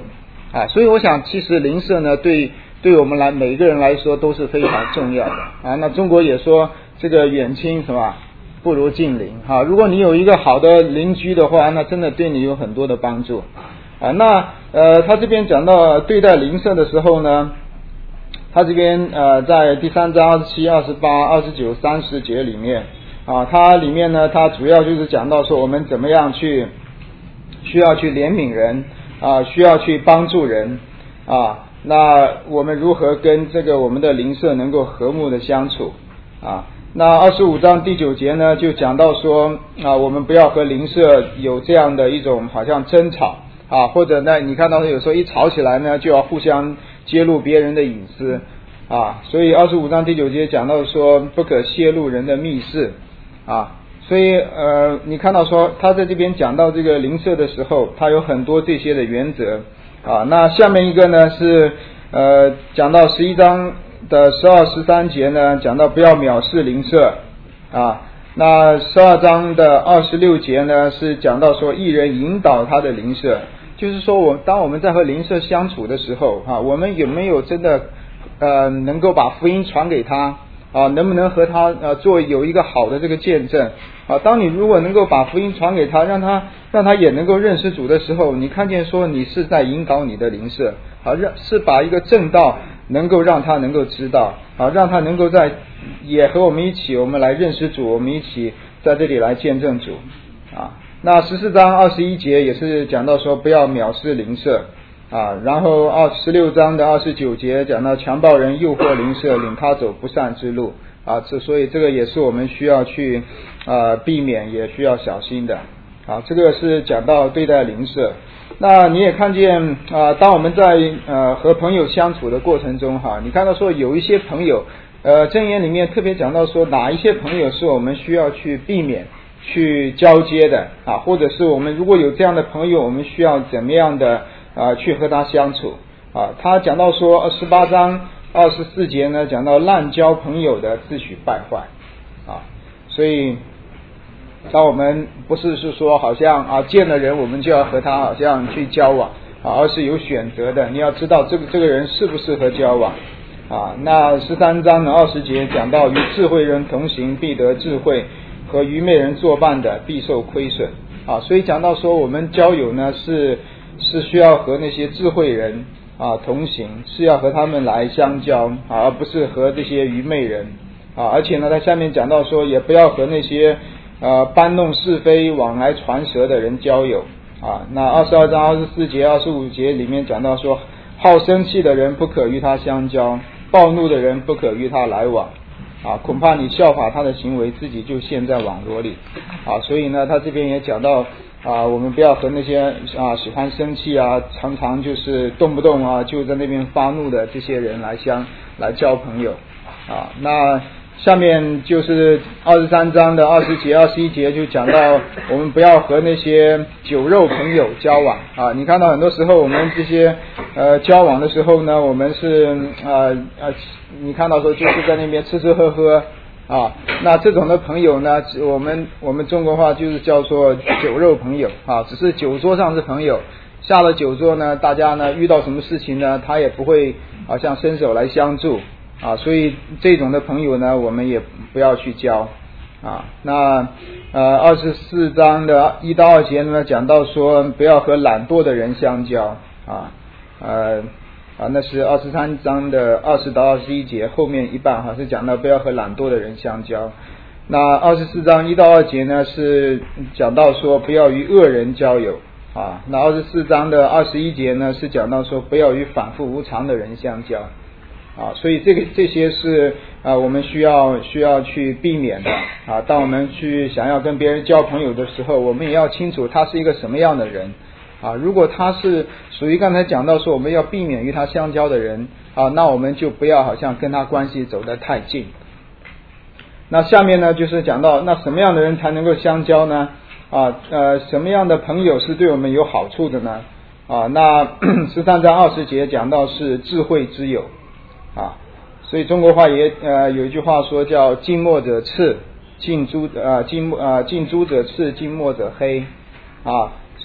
啊，所以我想其实邻舍呢对对我们来每个人来说都是非常重要的啊。那中国也说这个远亲什么不如近邻哈、啊，如果你有一个好的邻居的话，那真的对你有很多的帮助啊。那呃他这边讲到对待邻舍的时候呢，他这边呃在第三章二十七、二十八、二十九、三十节里面啊，它里面呢它主要就是讲到说我们怎么样去需要去怜悯人啊，需要去帮助人啊，那我们如何跟这个我们的邻舍能够和睦的相处啊？那二十五章第九节呢就讲到说啊，我们不要和邻舍有这样的一种好像争吵啊，或者呢你看到有时候一吵起来呢就要互相揭露别人的隐私啊，所以二十五章第九节讲到说不可泄露人的密事啊，所以呃你看到说他在这边讲到这个邻舍的时候，他有很多这些的原则啊。那下面一个呢是呃讲到十一章的十二十三节呢，讲到不要藐视邻舍啊。那十二章的二十六节呢是讲到说一人引导他的邻舍，就是说我当我们在和邻舍相处的时候啊，我们有没有真的呃能够把福音传给他啊，能不能和他呃做有一个好的这个见证啊？当你如果能够把福音传给他，让他让他也能够认识主的时候，你看见说你是在引导你的邻舍啊，让是把一个正道能够让他能够知道啊，让他能够在也和我们一起，我们来认识主，我们一起在这里来见证主啊。那十四章二十一节也是讲到说不要藐视邻舍啊，然后二十六章的二十九节讲到强暴人诱惑邻舍，领他走不善之路啊，这所以这个也是我们需要去呃避免，也需要小心的啊。这个是讲到对待邻舍。那你也看见啊、呃，当我们在呃和朋友相处的过程中哈，你看到说有一些朋友呃箴言里面特别讲到说哪一些朋友是我们需要去避免去交接的啊，或者是我们如果有这样的朋友，我们需要怎么样的啊去和他相处啊。他讲到说十八章二十四节呢，讲到滥交朋友的自取败坏啊，所以当我们不是是说好像啊见了人我们就要和他好像去交往啊，而是有选择的，你要知道这个这个人适不适合交往啊。那十三章的二十节讲到与智慧人同行必得智慧，和愚昧人作伴的必受亏损啊。所以讲到说我们交友呢是是需要和那些智慧人啊同行，是要和他们来相交啊，而不是和这些愚昧人啊。而且呢他下面讲到说也不要和那些呃搬弄是非往来传舌的人交友啊。那二十二章二十四节二十五节里面讲到说好生气的人不可与他相交，暴怒的人不可与他来往啊，恐怕你效法他的行为，自己就陷在网罗里啊。所以呢他这边也讲到啊，我们不要和那些啊喜欢生气啊，常常就是动不动啊就在那边发怒的这些人来相来交朋友啊。那下面就是二十三章的二十节二十一节就讲到我们不要和那些酒肉朋友交往啊。你看到很多时候我们这些呃交往的时候呢，我们是呃呃你看到说就是在那边吃吃喝喝啊，那这种的朋友呢，我们我们中国话就是叫做酒肉朋友啊，只是酒桌上是朋友，下了酒桌呢，大家呢遇到什么事情呢，他也不会好像伸手来相助啊，所以这种的朋友呢，我们也不要去交啊。那呃二十四章的一到二节呢，讲到说不要和懒惰的人相交啊，呃。啊，那是二十三章的二十到二十一节后面一半哈，是讲到不要和懒惰的人相交。那二十四章一到二节呢，是讲到说不要与恶人交友啊。那二十四章的二十一节呢，是讲到说不要与反复无常的人相交啊。所以这个这些是啊我们需要需要去避免的啊。当我们去想要跟别人交朋友的时候，我们也要清楚他是一个什么样的人。啊，如果他是属于刚才讲到说我们要避免与他相交的人啊，那我们就不要好像跟他关系走得太近。那下面呢就是讲到那什么样的人才能够相交呢？啊呃什么样的朋友是对我们有好处的呢？啊那十三章二十节讲到是智慧之友啊，所以中国话也呃有一句话说叫近墨者赤，近朱呃近呃近朱者赤，近墨者黑啊。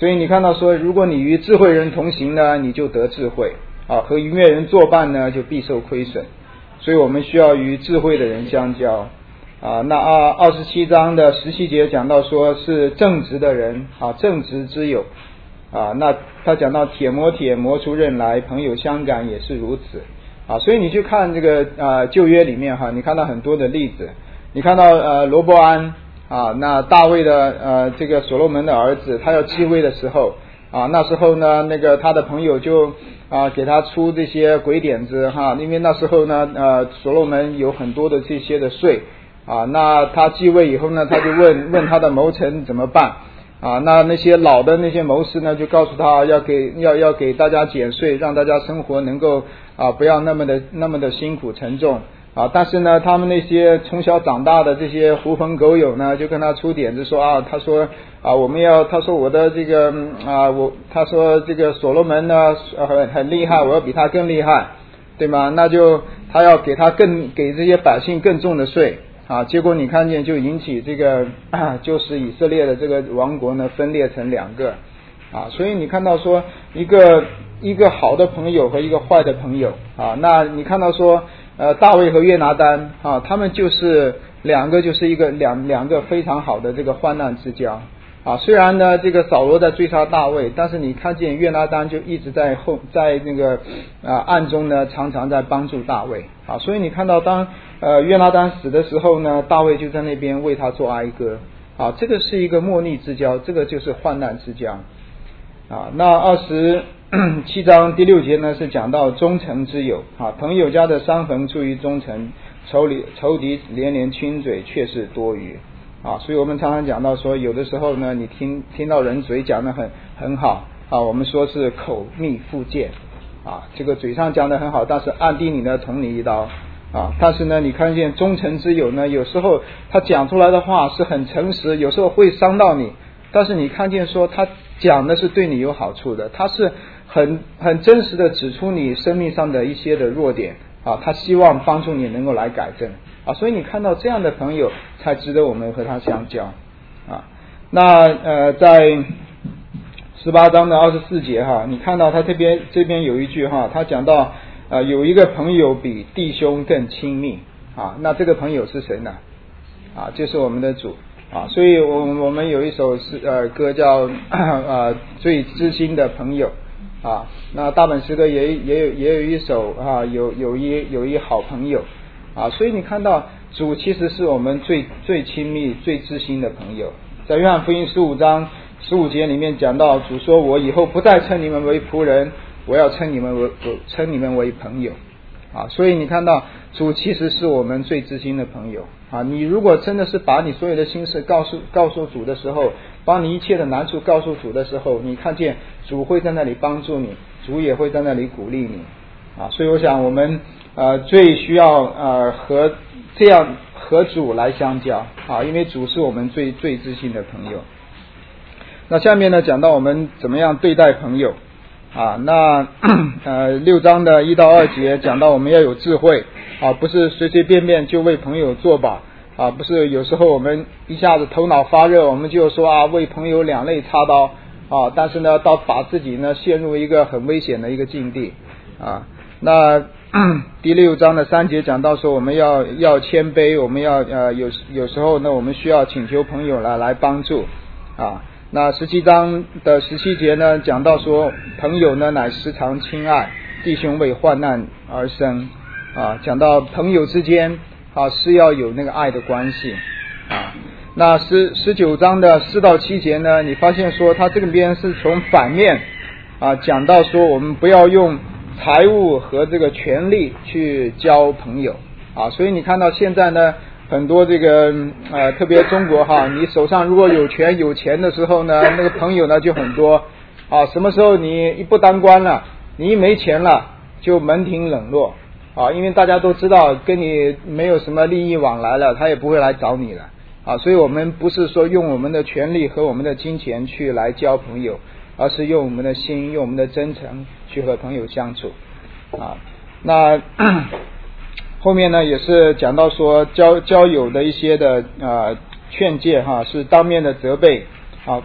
所以你看到说，如果你与智慧人同行呢，你就得智慧啊；和愚昧人作伴呢，就必受亏损。所以我们需要与智慧的人相交啊。那二二十七章的十七节讲到说是正直的人啊，正直之友啊。那他讲到铁磨铁磨出刃来，朋友相感也是如此啊。所以你去看这个啊旧约里面哈，你看到很多的例子，你看到呃罗伯安啊，那大卫的呃这个所罗门的儿子，他要继位的时候啊，那时候呢，那个他的朋友就啊给他出这些鬼点子哈，因为那时候呢呃所罗门有很多的这些的税啊，那他继位以后呢，他就问问他的谋臣怎么办啊，那那些老的那些谋士呢，就告诉他要给要要给大家减税，让大家生活能够啊不要那么的那么的辛苦沉重。啊，但是呢，他们那些从小长大的这些狐朋狗友呢，就跟他出点子说啊，他说啊，我们要，他说我的这个啊，我他说这个所罗门呢很很厉害，我要比他更厉害，对吗？那就他要给他更给这些百姓更重的税啊，结果你看见就引起这个啊，就是以色列的这个王国呢分裂成两个啊，所以你看到说一个一个好的朋友和一个坏的朋友啊，那你看到说。呃，大卫和约拿单啊，他们就是两个，就是一个两两个非常好的这个患难之交啊。虽然呢，这个扫罗在追杀大卫，但是你看见约拿单就一直在后，在那个啊暗中呢，常常在帮助大卫啊。所以你看到当呃约拿单死的时候呢，大卫就在那边为他做哀歌啊。这个是一个莫逆之交，这个就是患难之交啊。那二十。七章第六节呢是讲到忠诚之友啊，朋友家的山逢出于忠诚，仇敌仇敌连连亲嘴却是多余啊。所以我们常常讲到说，有的时候呢，你听听到人嘴讲得很很好啊，我们说是口蜜腹剑啊，这个嘴上讲得很好，但是暗地里呢捅你一刀啊。但是呢，你看见忠诚之友呢，有时候他讲出来的话是很诚实，有时候会伤到你，但是你看见说他讲的是对你有好处的，他是很很真实的指出你生命上的一些的弱点啊，他希望帮助你能够来改正啊，所以你看到这样的朋友才值得我们和他相交啊。那呃在十八章的二十四节哈，你看到他这边这边有一句哈，他讲到呃有一个朋友比弟兄更亲密啊，那这个朋友是谁呢？啊，就是我们的主啊，所以我我们有一首诗呃歌叫呃最知心的朋友。啊，那大本诗歌也也有也有一首啊，有有一有一好朋友啊，所以你看到主其实是我们最最亲密最知心的朋友。在约翰福音十五章十五节里面讲到，主说我以后不再称你们为仆人，我要称你们为称你们为朋友啊。所以你看到主其实是我们最知心的朋友啊。你如果真的是把你所有的心事告诉告诉主的时候，把你一切的难处告诉主的时候，你看见主会在那里帮助你，主也会在那里鼓励你啊。所以我想我们呃最需要呃和这样和主来相交啊，因为主是我们最最知心的朋友。那下面呢讲到我们怎么样对待朋友啊，那呃六章的一到二节讲到我们要有智慧啊，不是随随便便就为朋友作保啊，不是有时候我们一下子头脑发热，我们就说啊为朋友两肋插刀啊，但是呢到把自己呢陷入一个很危险的一个境地啊。那第六章的三节讲到说我们要要谦卑，我们要呃有有时候呢我们需要请求朋友来来帮助啊。那十七章的十七节呢讲到说朋友呢乃时常亲爱，弟兄为患难而生啊，讲到朋友之间啊是要有那个爱的关系啊。那十十九章的四到七节呢，你发现说他这边是从反面啊讲到说我们不要用财物和这个权力去交朋友啊。所以你看到现在呢很多这个呃特别中国哈，你手上如果有权有钱的时候呢，那个朋友呢就很多啊。什么时候你一不当官了，你一没钱了，就门庭冷落啊，因为大家都知道跟你没有什么利益往来了，他也不会来找你了啊。所以我们不是说用我们的权力和我们的金钱去来交朋友，而是用我们的心，用我们的真诚去和朋友相处啊。那后面呢也是讲到说交交友的一些的呃劝诫哈，是当面的责备啊，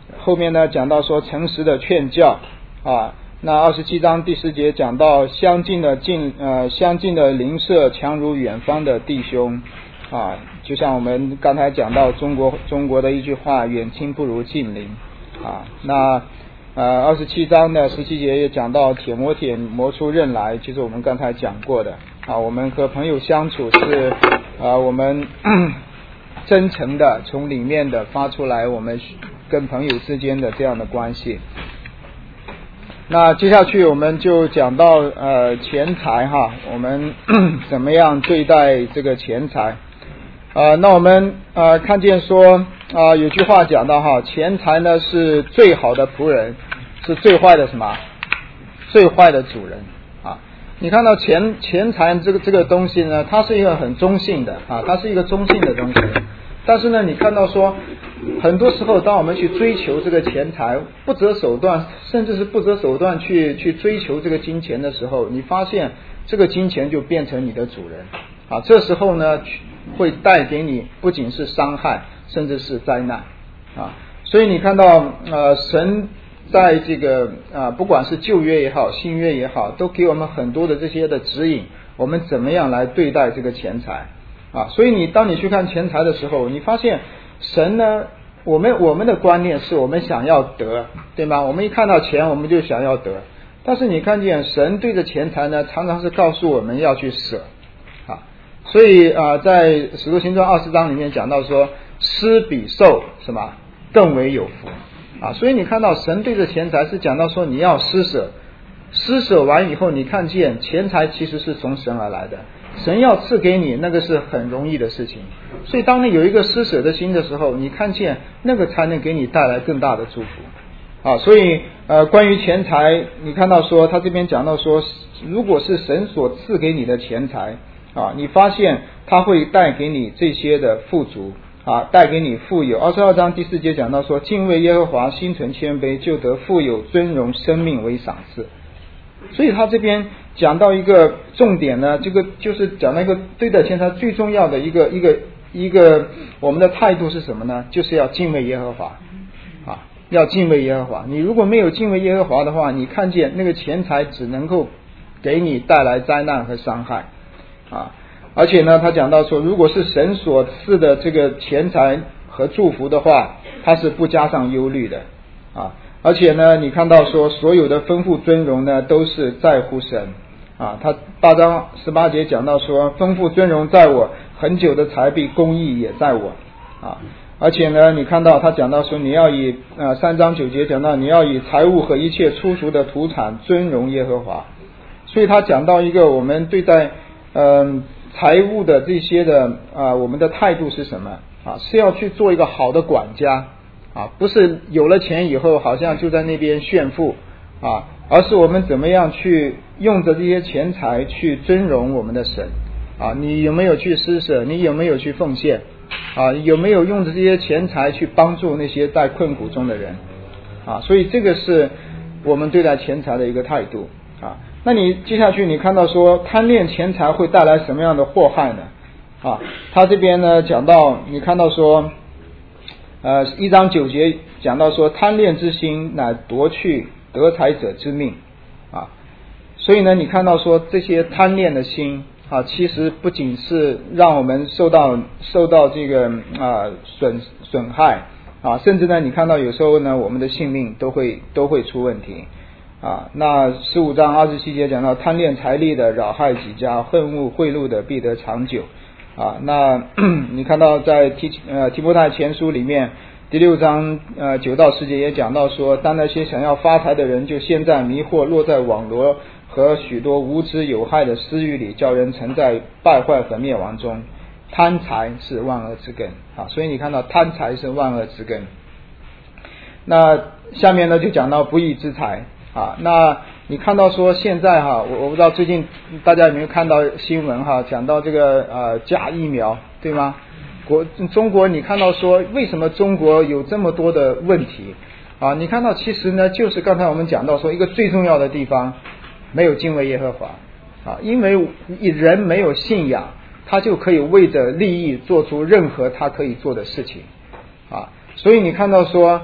后面呢讲到说诚实的劝教啊。那二十七章第四节讲到相近的近呃相近的邻舍强如远方的弟兄啊，就像我们刚才讲到中国中国的一句话，远亲不如近邻啊。那呃二十七章的十七节也讲到铁磨铁磨出刃来，就是我们刚才讲过的啊。我们和朋友相处是啊我们真诚的从里面的发出来，我们跟朋友之间的这样的关系。那接下去我们就讲到呃钱财哈，我们怎么样对待这个钱财啊、呃？那我们呃看见说啊、呃、有句话讲到哈，钱财呢是最好的仆人，是最坏的什么？最坏的主人啊！你看到钱钱财这个这个东西呢，它是一个很中性的啊，它是一个中性的东西。但是呢，你看到说，很多时候当我们去追求这个钱财，不择手段，甚至是不择手段去去追求这个金钱的时候，你发现这个金钱就变成你的主人啊。这时候呢，会带给你不仅是伤害，甚至是灾难啊。所以你看到呃，神在这个啊，不管是旧约也好，新约也好，都给我们很多的这些的指引，我们怎么样来对待这个钱财。啊，所以你当你去看钱财的时候，你发现神呢，我们我们的观念是我们想要得，对吗？我们一看到钱我们就想要得，但是你看见神对着钱财呢，常常是告诉我们要去舍啊。所以啊、呃，在使徒行传二十章里面讲到说，施比受什么更为有福啊。所以你看到神对着钱财是讲到说你要施舍，施舍完以后，你看见钱财其实是从神而来的。神要赐给你，那个是很容易的事情。所以当你有一个施舍的心的时候，你看见那个才能给你带来更大的祝福啊。所以呃，关于钱财，你看到说他这边讲到说，如果是神所赐给你的钱财啊，你发现他会带给你这些的富足啊，带给你富有。二十二章第四节讲到说，敬畏耶和华，心存谦卑，就得富有尊荣，生命为赏赐。所以他这边讲到一个重点呢，这个就是讲到一个对待钱财最重要的一个一个一个我们的态度是什么呢？就是要敬畏耶和华啊，要敬畏耶和华。你如果没有敬畏耶和华的话，你看见那个钱财只能够给你带来灾难和伤害啊。而且呢，他讲到说，如果是神所赐的这个钱财和祝福的话，他是不加上忧虑的啊。而且呢，你看到说所有的丰富尊荣呢，都是在乎神啊。他八章十八节讲到说，丰富尊荣在我，很久的财币公义也在我啊。而且呢，你看到他讲到说，你要以呃三章九节讲到你要以财物和一切出熟的土产尊荣耶和华。所以他讲到一个我们对待嗯、呃、财物的这些的啊、呃，我们的态度是什么啊？是要去做一个好的管家。啊，不是有了钱以后好像就在那边炫富啊，而是我们怎么样去用着这些钱财去尊荣我们的神啊？你有没有去施舍？你有没有去奉献啊？有没有用着这些钱财去帮助那些在困苦中的人啊？所以这个是我们对待钱财的一个态度啊。那你接下去你看到说贪恋钱财会带来什么样的祸害呢？啊，他这边呢讲到，你看到说。呃，一章九节讲到说，贪恋之心乃夺去得财者之命啊。所以呢，你看到说这些贪恋的心啊，其实不仅是让我们受到受到这个啊损损害啊，甚至呢，你看到有时候呢，我们的性命都会都会出问题啊。那十五章二十七节讲到，贪恋财力的扰害己家，恨恶贿赂的必得长久。啊，那你看到在提呃提摩太前书里面第六章呃九到十节也讲到说，当那些想要发财的人就陷在迷惑，落在网罗和许多无知有害的私欲里，叫人沉在败坏和灭亡中。贪财是万恶之根啊，所以你看到贪财是万恶之根。那下面呢就讲到不义之财啊，那你看到说现在哈，我我不知道最近大家有没有看到新闻哈，讲到这个呃假疫苗，对吗？国中国你看到说为什么中国有这么多的问题啊？你看到其实呢，就是刚才我们讲到说一个最重要的地方，没有敬畏耶和华啊，因为人没有信仰，他就可以为着利益做出任何他可以做的事情啊。所以你看到说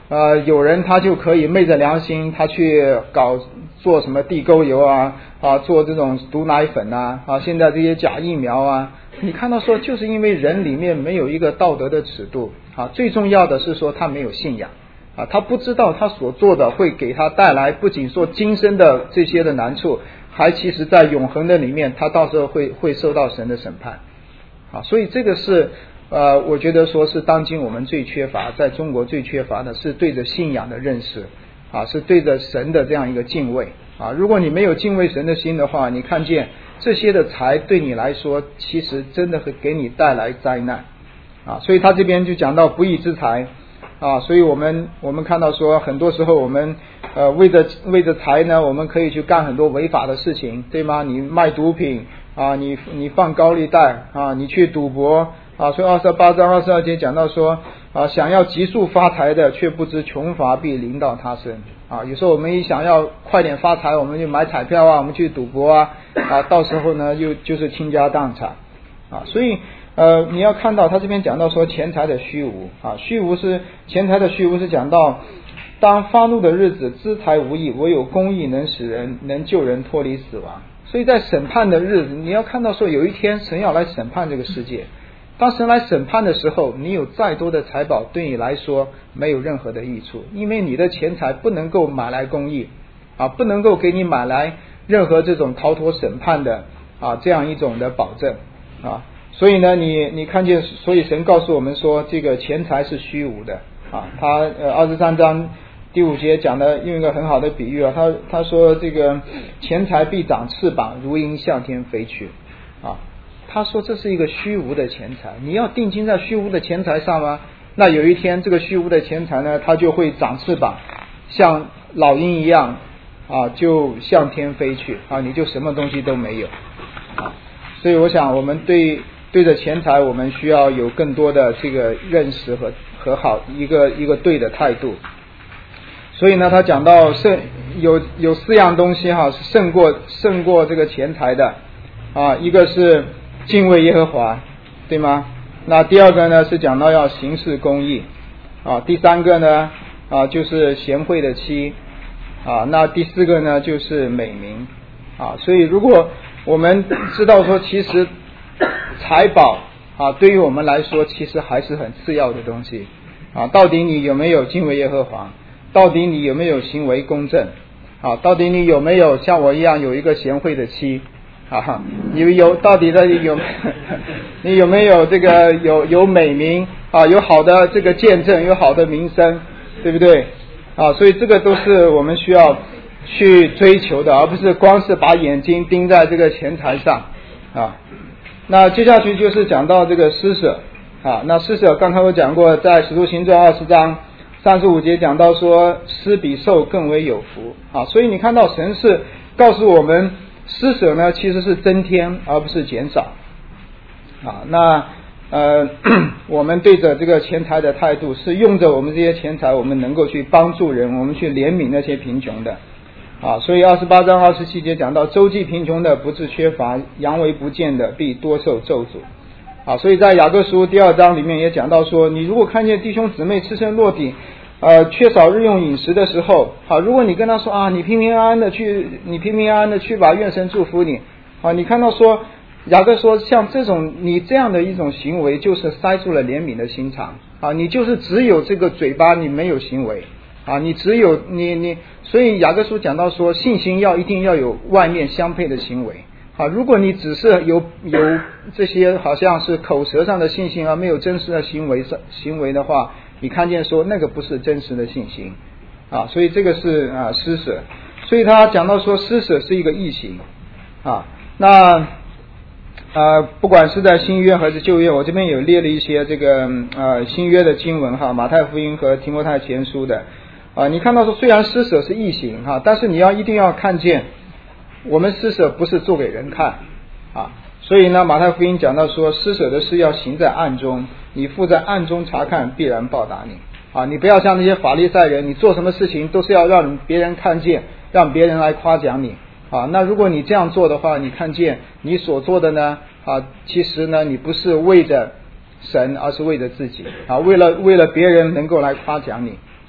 呃有人他就可以昧着良心，他去搞做什么地沟油啊啊，做这种毒奶粉啊啊，现在这些假疫苗啊，你看到说就是因为人里面没有一个道德的尺度啊，最重要的是说他没有信仰啊，他不知道他所做的会给他带来不仅说今生的这些的难处，还其实在永恒的里面他到时候会会受到神的审判啊，所以这个是呃我觉得说是当今我们最缺乏，在中国最缺乏的是对着信仰的认识啊，是对着神的这样一个敬畏啊，如果你没有敬畏神的心的话，你看见这些的财对你来说其实真的会给你带来灾难啊，所以他这边就讲到不义之财啊，所以我们我们看到说很多时候我们呃为着为着财呢，我们可以去干很多违法的事情，对吗？你卖毒品啊，你你放高利贷啊，你去赌博啊，所以二十八章二十二节讲到说啊，想要急速发财的，却不知穷乏必临到他身啊。有时候我们一想要快点发财，我们就买彩票啊，我们去赌博啊啊，到时候呢又就是倾家荡产啊。所以呃，你要看到他这边讲到说钱财的虚无啊，虚无是钱财的虚无是讲到当发怒的日子，资财无益，唯有公义能使人能救人脱离死亡。所以在审判的日子，你要看到说有一天神要来审判这个世界。当神来审判的时候，你有再多的财宝对你来说没有任何的益处，因为你的钱财不能够买来公义啊，不能够给你买来任何这种逃脱审判的啊这样一种的保证啊。所以呢，你你看见，所以神告诉我们说，这个钱财是虚无的啊。他呃二十三章第五节讲的用一个很好的比喻啊，他他说这个钱财必长翅膀，如鹰向天飞去啊。他说这是一个虚无的钱财，你要定睛在虚无的钱财上吗？那有一天这个虚无的钱财呢，它就会长翅膀，像老鹰一样啊，就向天飞去啊，你就什么东西都没有啊。所以我想我们对对着钱财，我们需要有更多的这个认识和和好一个一个对的态度。所以呢，他讲到胜有有四样东西哈，是胜过胜过这个钱财的啊，一个是敬畏耶和华，对吗？那第二个呢是讲到要行事公义啊，第三个呢啊就是贤惠的妻啊，那第四个呢就是美名啊。所以如果我们知道说，其实财宝啊对于我们来说其实还是很次要的东西啊，到底你有没有敬畏耶和华，到底你有没有行为公正啊，到底你有没有像我一样有一个贤惠的妻啊，你有到底的有你有没有这个有有美名啊，有好的这个见证，有好的名声，对不对啊？所以这个都是我们需要去追求的，而不是光是把眼睛盯在这个钱财上啊。那接下去就是讲到这个施舍啊，那施舍刚才我讲过，在使徒行传二十章三十五节讲到说，施比受更为有福啊。所以你看到神是告诉我们，施舍呢其实是增添而不是减少啊。那呃我们对着这个钱财的态度是用着我们这些钱财，我们能够去帮助人，我们去怜悯那些贫穷的啊。所以二十八章二十七节讲到，周济贫穷的不致缺乏，扬为不见的必多受咒诅啊。所以在雅各书第二章里面也讲到说，你如果看见弟兄姊妹赤身落地呃，缺少日用饮食的时候，好，如果你跟他说啊，你平平安安的去，你平平安安的去吧，愿神祝福你，啊，你看到说，雅各说，像这种你这样的一种行为，就是塞住了怜悯的心肠，啊，你就是只有这个嘴巴，你没有行为，啊，你只有你你，所以雅各书讲到说，信心要一定要有外面相配的行为，啊，如果你只是有有这些好像是口舌上的信心，而没有真实的行为行为的话，你看见说那个不是真实的信心啊，所以这个是啊施舍。所以他讲到说施舍是一个义行啊。那呃不管是在新约还是旧约，我这边有列了一些这个呃新约的经文哈，马太福音和提摩太前书的啊，你看到说虽然施舍是义行哈，但是你要一定要看见我们施舍不是做给人看啊。所以呢，马太福音讲到说，施舍的事要行在暗中，你父在暗中查看，必然报答你啊！你不要像那些法利赛人，你做什么事情都是要让别人看见，让别人来夸奖你啊！那如果你这样做的话，你看见你所做的呢啊，其实呢，你不是为着神，而是为着自己啊，为了为了别人能够来夸奖你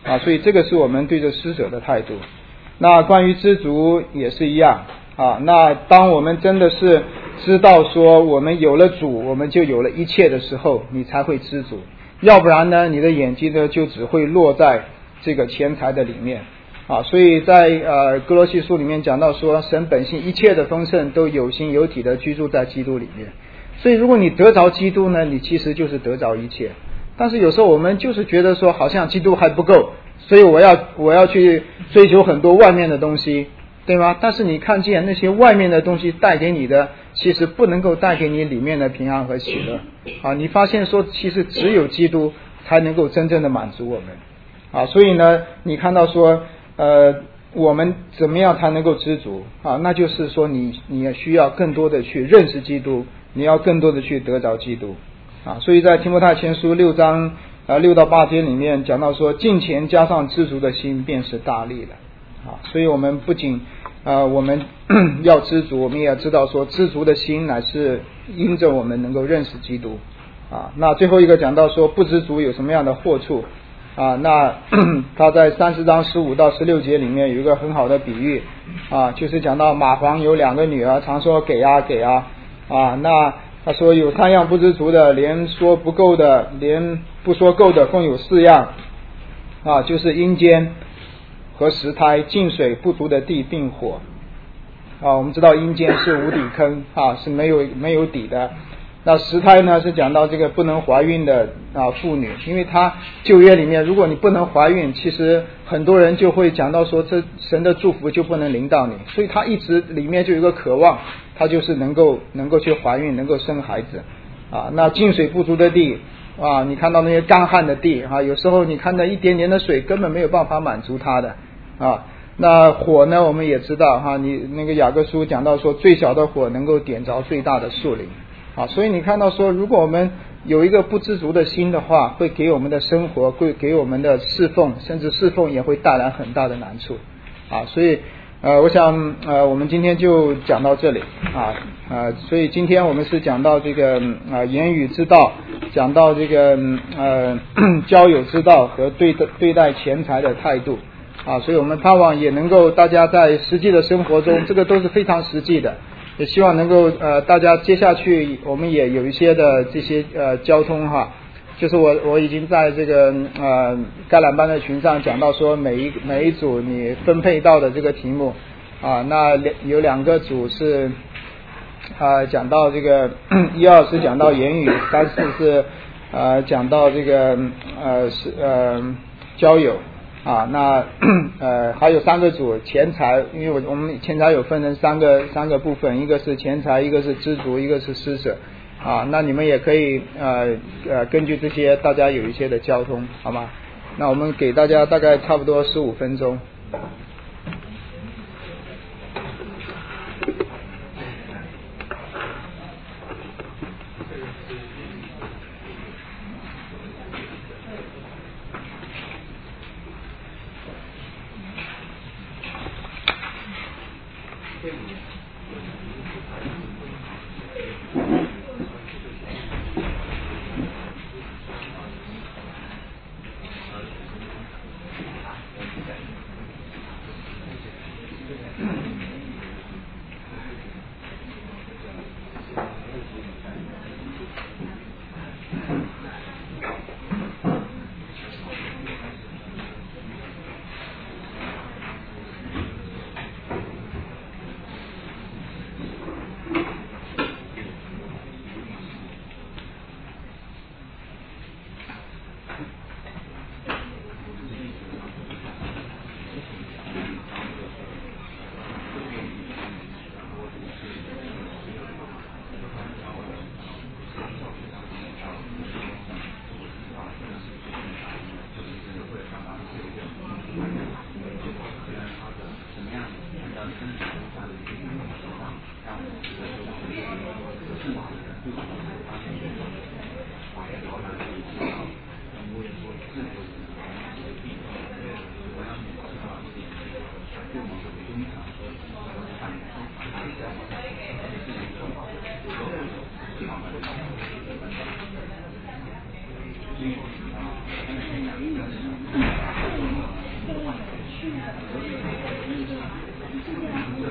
啊，所以这个是我们对这施舍的态度。那关于知足也是一样啊，那当我们真的是知道说我们有了主，我们就有了一切的时候，你才会知足，要不然呢，你的眼睛呢就只会落在这个钱财的里面啊。所以在呃哥罗西书里面讲到说，神本性一切的丰盛都有形有体的居住在基督里面。所以如果你得着基督呢，你其实就是得着一切。但是有时候我们就是觉得说好像基督还不够，所以我要我要去追求很多外面的东西，对吗？但是你看见那些外面的东西带给你的，其实不能够带给你里面的平安和喜乐啊！你发现说其实只有基督才能够真正的满足我们啊！所以呢，你看到说呃我们怎么样才能够知足啊？那就是说你你也需要更多的去认识基督，你要更多的去得着基督啊！所以在提摩太前书六章啊六到八节里面讲到说，敬虔加上知足的心便是大利了啊！所以我们不仅啊、呃、我们要知足，我们也要知道说知足的心乃是因着我们能够认识基督啊。那最后一个讲到说不知足有什么样的祸处啊？那他在三十章十五到十六节里面有一个很好的比喻啊，就是讲到蚂蟥有两个女儿，常说给啊给啊啊，那他说有三样不知足的，连说不够的，连不说够的，共有四样啊，就是阴间和石胎、进水不足的地并火啊。我们知道阴间是无底坑啊，是没有没有底的。那石胎呢是讲到这个不能怀孕的啊妇女，因为他旧约里面如果你不能怀孕，其实很多人就会讲到说这神的祝福就不能临到你，所以他一直里面就有一个渴望，他就是能够能够去怀孕，能够生孩子啊。那进水不足的地啊，你看到那些干旱的地啊，有时候你看到一点点的水根本没有办法满足它的啊。那火呢我们也知道哈、啊，你那个雅各书讲到说最小的火能够点着最大的树林啊。所以你看到说如果我们有一个不知足的心的话，会给我们的生活，会给我们的侍奉，甚至侍奉也会带来很大的难处啊。所以呃我想呃我们今天就讲到这里啊啊，所以今天我们是讲到这个啊言语之道，讲到这个呃交友之道和对对待钱财的态度啊，所以我们盼望也能够大家在实际的生活中，这个都是非常实际的，也希望能够呃大家接下去我们也有一些的这些呃交通哈，就是我我已经在这个呃橄榄班的群上讲到说每一每一组你分配到的这个题目啊，那有两个组是啊讲到这个一二是讲到言语，三四是呃讲到这个呃是呃交友啊，那呃还有三个组钱财，因为我我们钱财有分成三个三个部分，一个是钱财，一个是知足，一个是施舍啊。那你们也可以呃呃根据这些大家有一些的交通，好吗？那我们给大家大概差不多十五分钟。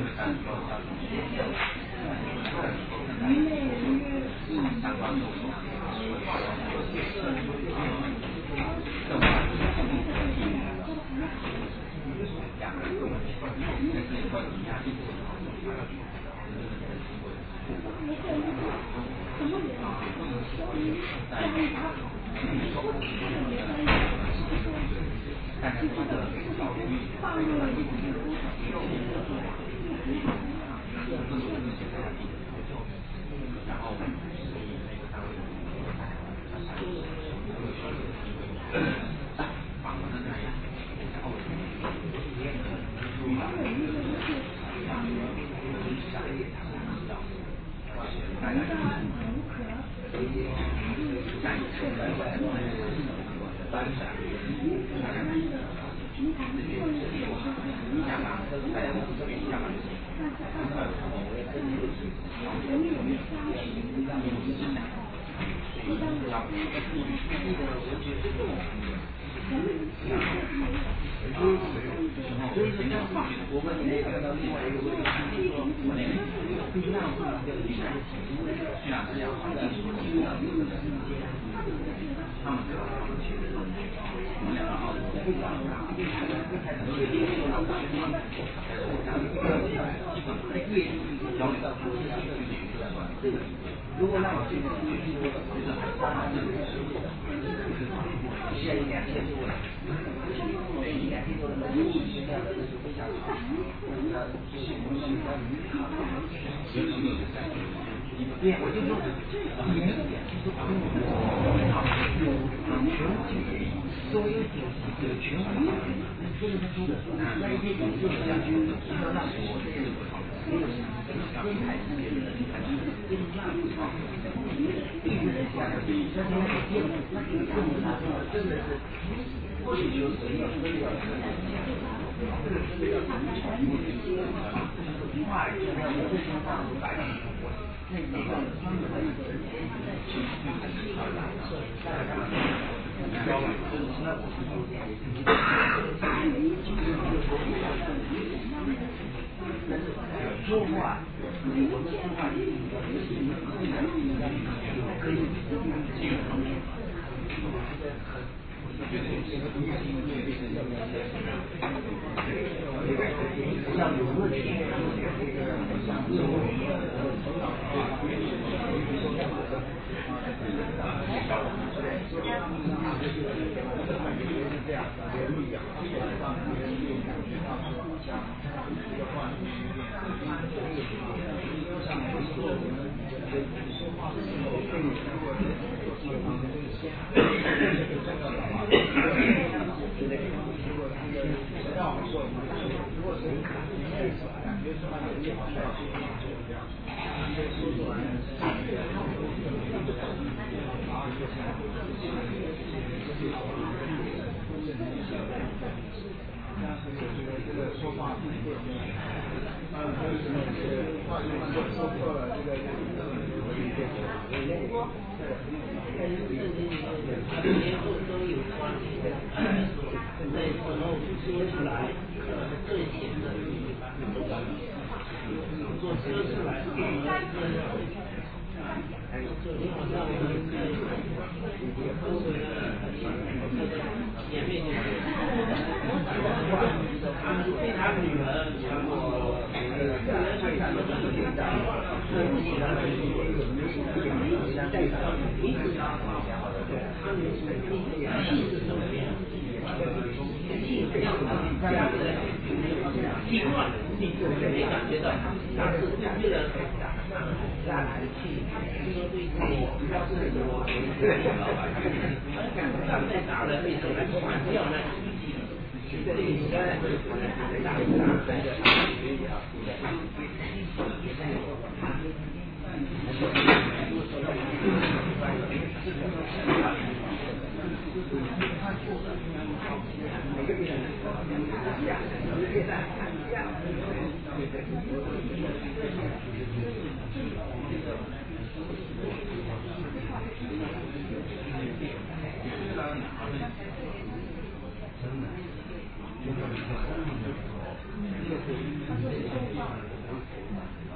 真的。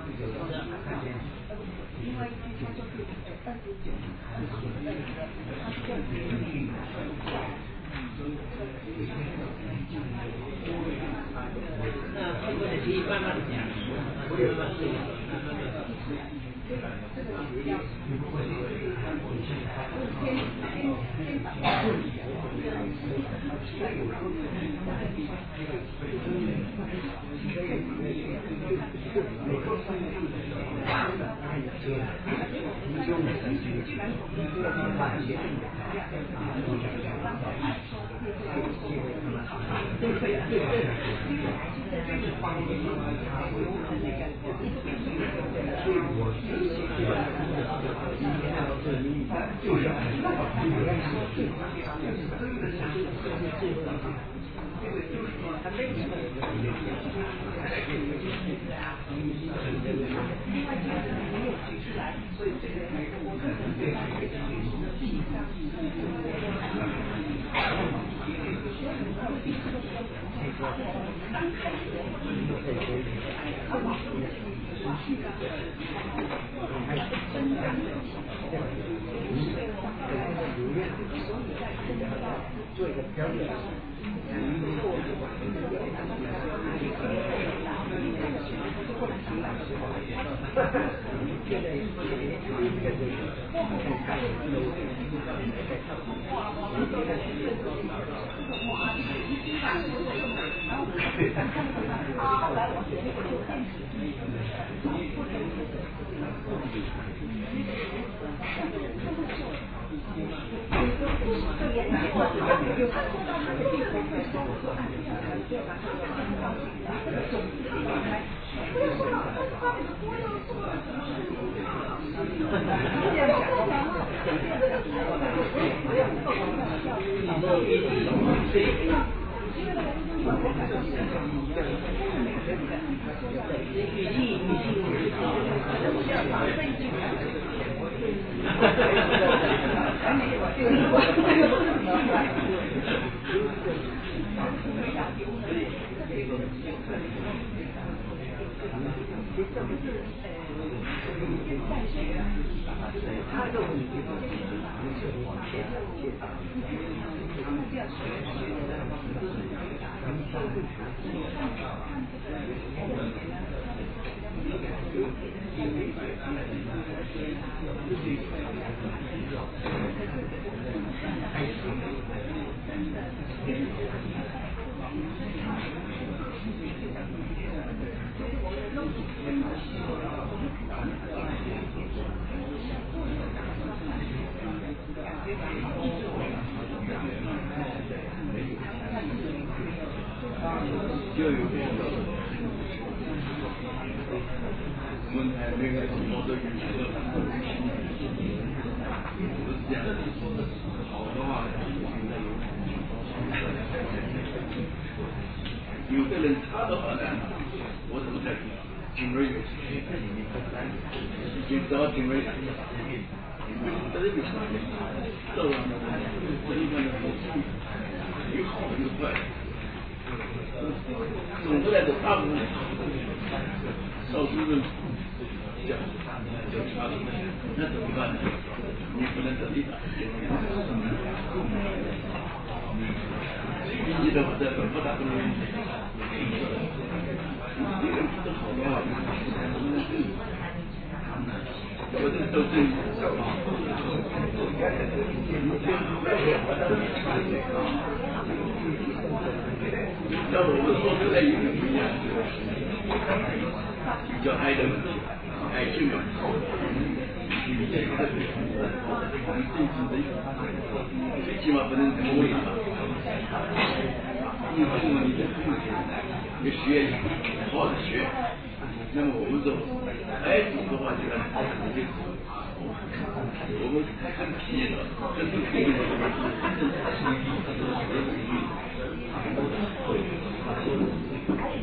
我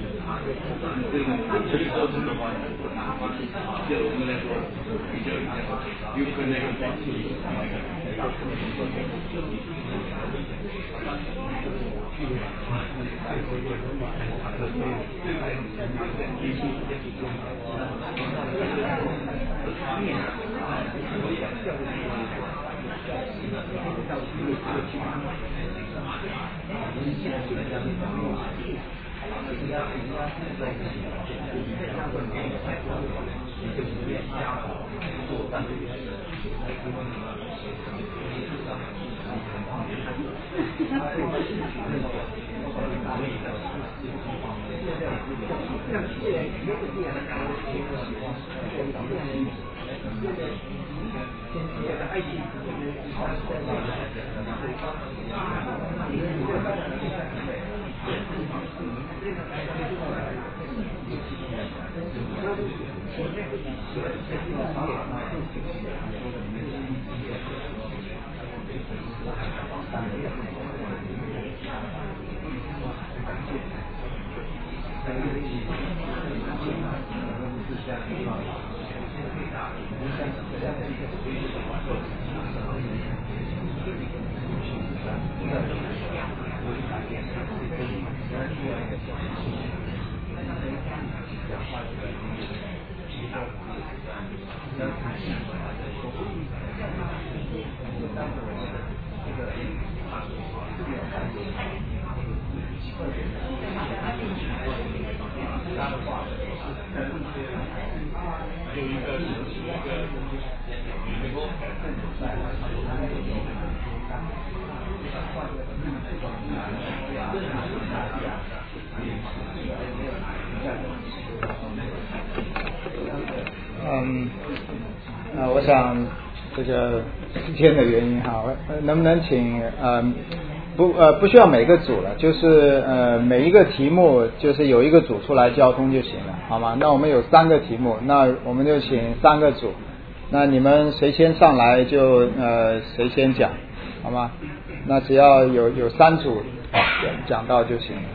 嗯，呃，我想这个时间的原因哈，能不能请呃不呃不需要每个组了，就是呃每一个题目就是有一个组出来交通就行了，好吗？那我们有三个题目，那我们就请三个组，那你们谁先上来就呃谁先讲，好吗？那只要有有三组讲到就行了。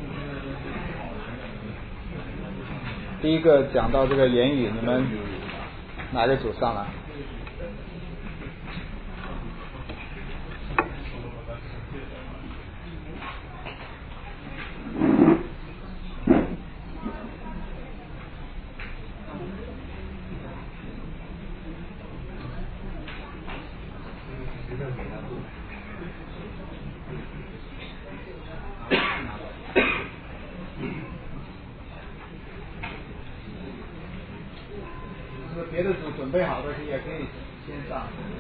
第一个讲到这个言语，你们哪个组上来？别的组准备好的也可以先上。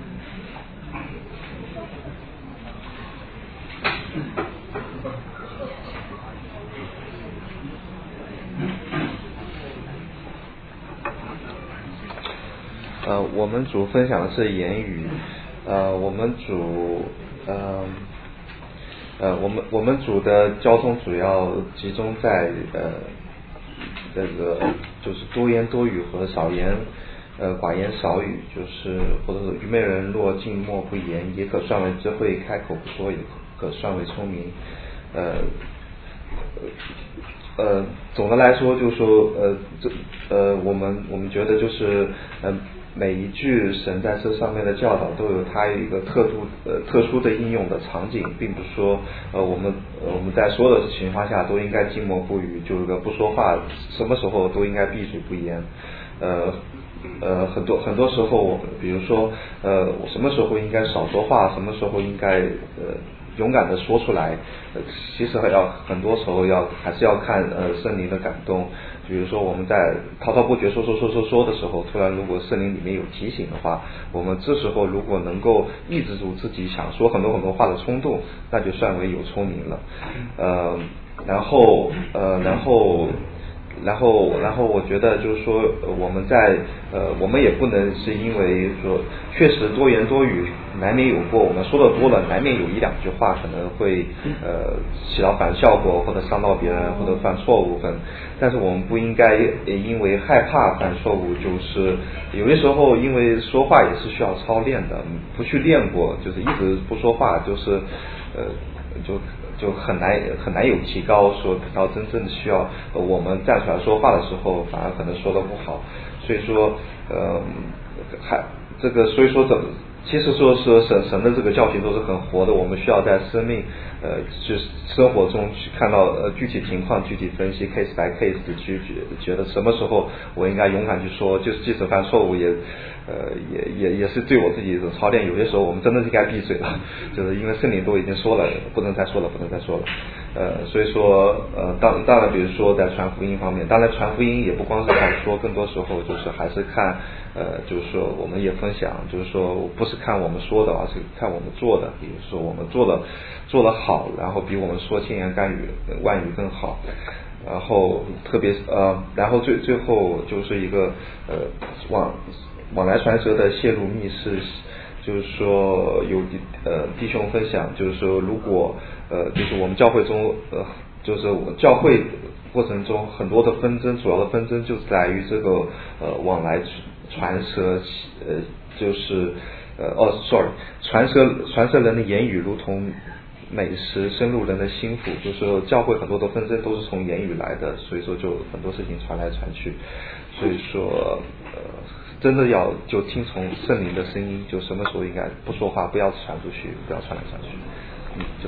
呃，我们组分享的是言语，呃，我们组呃呃我们我们组的交通主要集中在呃这个就是多言多语和少言呃寡言少语，就是或者是愚昧人若静默不言，也可算为智慧；开口不说，也可算为聪明。呃呃，总的来说就是说，呃，这呃，我们我们觉得就是，呃，每一句神在这上面的教导都有它一个特殊呃特殊的应用的场景，并不是说呃我们呃我们在所有的情况下都应该静默不语，就是个不说话，什么时候都应该闭嘴不言。呃呃，很多很多时候，比如说呃，什么时候应该少说话，什么时候应该呃。勇敢的说出来，呃，其实还要很多时候要还是要看呃圣灵的感动。比如说我们在滔滔不绝说说说说说的时候，突然如果圣灵里面有提醒的话，我们这时候如果能够抑制住自己想说很多很多话的冲动，那就算为有聪明了。呃，然后呃，然后。然后，然后我觉得就是说，我们在呃，我们也不能是因为说，确实多言多语，难免有过，我们说的多了，难免有一两句话可能会呃起到反效果，或者伤到别人，或者犯错误分。但是我们不应该因为害怕犯错误，就是有些时候因为说话也是需要操练的，不去练过，就是一直不说话，就是呃就就很难很难有提高，说等到真正的需要呃我们站出来说话的时候，反而可能说的不好。所以说，呃，还这个所以说怎么？其实说说神神的这个教训都是很活的，我们需要在生命呃就是生活中去看到呃具体情况具体分析 case by case 去觉觉得什么时候我应该勇敢去说，就是即使犯错误也呃也也也是对我自己一种操练。有些时候我们真的是该闭嘴了，就是因为圣灵都已经说了不能再说了不能再说了。呃所以说呃当当然比如说在传福音方面，当然传福音也不光是靠说，更多时候就是还是看呃就是说我们也分享，就是说不是看我们说的，而是看我们做的。比如说我们做的做得好，然后比我们说千言万语万语更好。然后特别呃然后最最后就是一个呃往往来传舌的泄露密室，就是说有呃弟兄分享，就是说如果呃就是我们教会中呃就是我教会过程中很多的纷争，主要的纷争就在于这个呃往来传舌呃就是呃哦 sorry 传舌传舌人的言语如同美食深入人的心腹，就是说教会很多的纷争都是从言语来的，所以说就很多事情传来传去。所以说呃真的要就听从圣灵的声音，就什么时候应该不说话，不要传出去，不要传来传去。嗯，就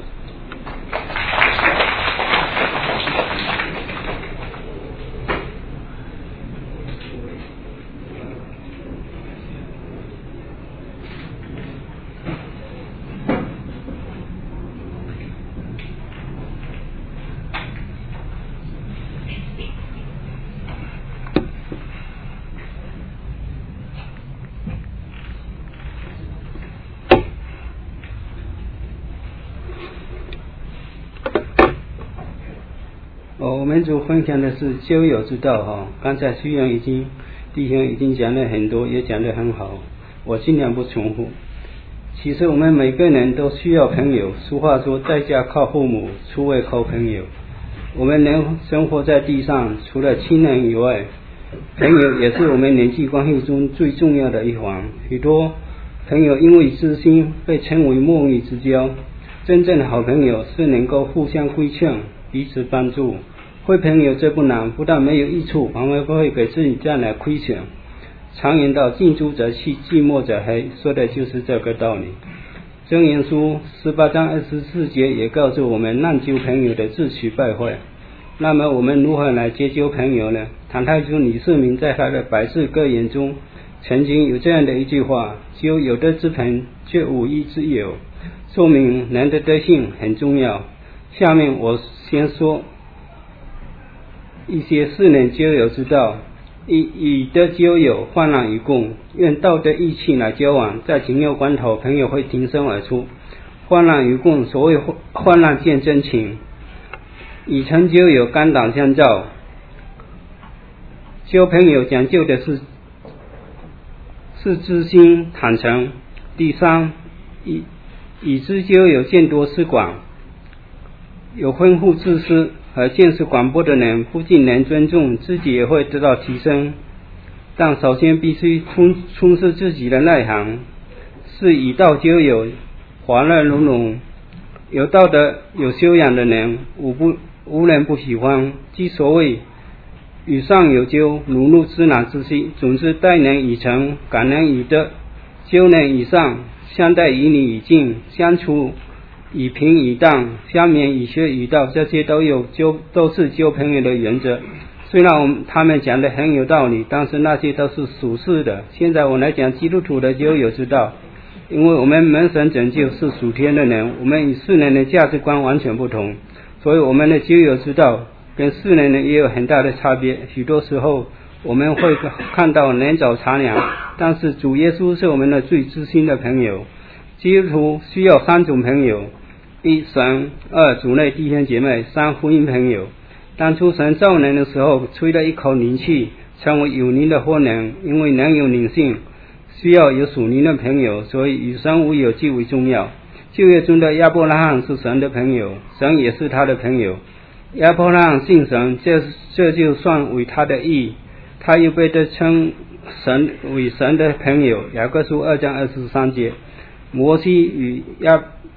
我们就分享的是交友之道哈。刚才虽然已经弟兄已经讲了很多，也讲得很好，我尽量不重复。其实我们每个人都需要朋友，俗话说在家靠父母，出外靠朋友。我们人生活在地上，除了亲人以外，朋友也是我们人际关系中最重要的一环。许多朋友因为知心被称为莫逆之交，真正的好朋友是能够互相规劝，彼此帮助。坏朋友这不难，不但没有益处，反而会给自己带来亏损。常言道，近朱者赤，近墨者黑，说的就是这个道理。箴言书十八章二十四节也告诉我们，滥交朋友的自取败坏。那么我们如何来结交朋友呢？唐太宗李世民在他的百事格言中曾经有这样的一句话：交有德之朋，却无益之友。说明人的德性很重要。下面我先说一些世人交友之道。以以德交友，患难与共，用道德义气来交往，在紧要关头，朋友会挺身而出。患难与共，所谓患难见真情。以诚交友，肝胆相照。交朋友讲究的是是知心坦诚。第三，以以知交友，见多识广。有丰富知识和见识广博的人，不仅能尊重，自己也会得到提升。但首先必须充充实自己的内涵，是以道交友，hòa樂融融。有道德有修养的人，无不无人不喜欢。即所谓与上有交，如入知难之溪。总之待人以诚，感人以德，交人以上，相待以礼以敬，相处以平以淡，相勉以学以道，这些都有交都是交朋友的原则。虽然我们他们讲的很有道理，但是那些都是属世的。现在我来讲基督徒的交友之道。因为我们蒙神拯救是属天的人，我们与世人的价值观完全不同，所以我们的交友之道跟世人的也有很大的差别。许多时候我们会看到人走茶凉，但是主耶稣是我们的最知心的朋友。基督徒需要三种朋友：一神，二主内弟兄姐妹，三福音朋友。当初神造人的时候，吹了一口灵气，成为有灵的活人。因为人有灵性，需要有属灵的朋友，所以与神无友极为重要。旧约中的亚伯拉罕是神的朋友，神也是他的朋友。亚伯拉罕信神，这这就算为他的义，他又被得称神为神的朋友。雅各书二章二十三节。摩西与亚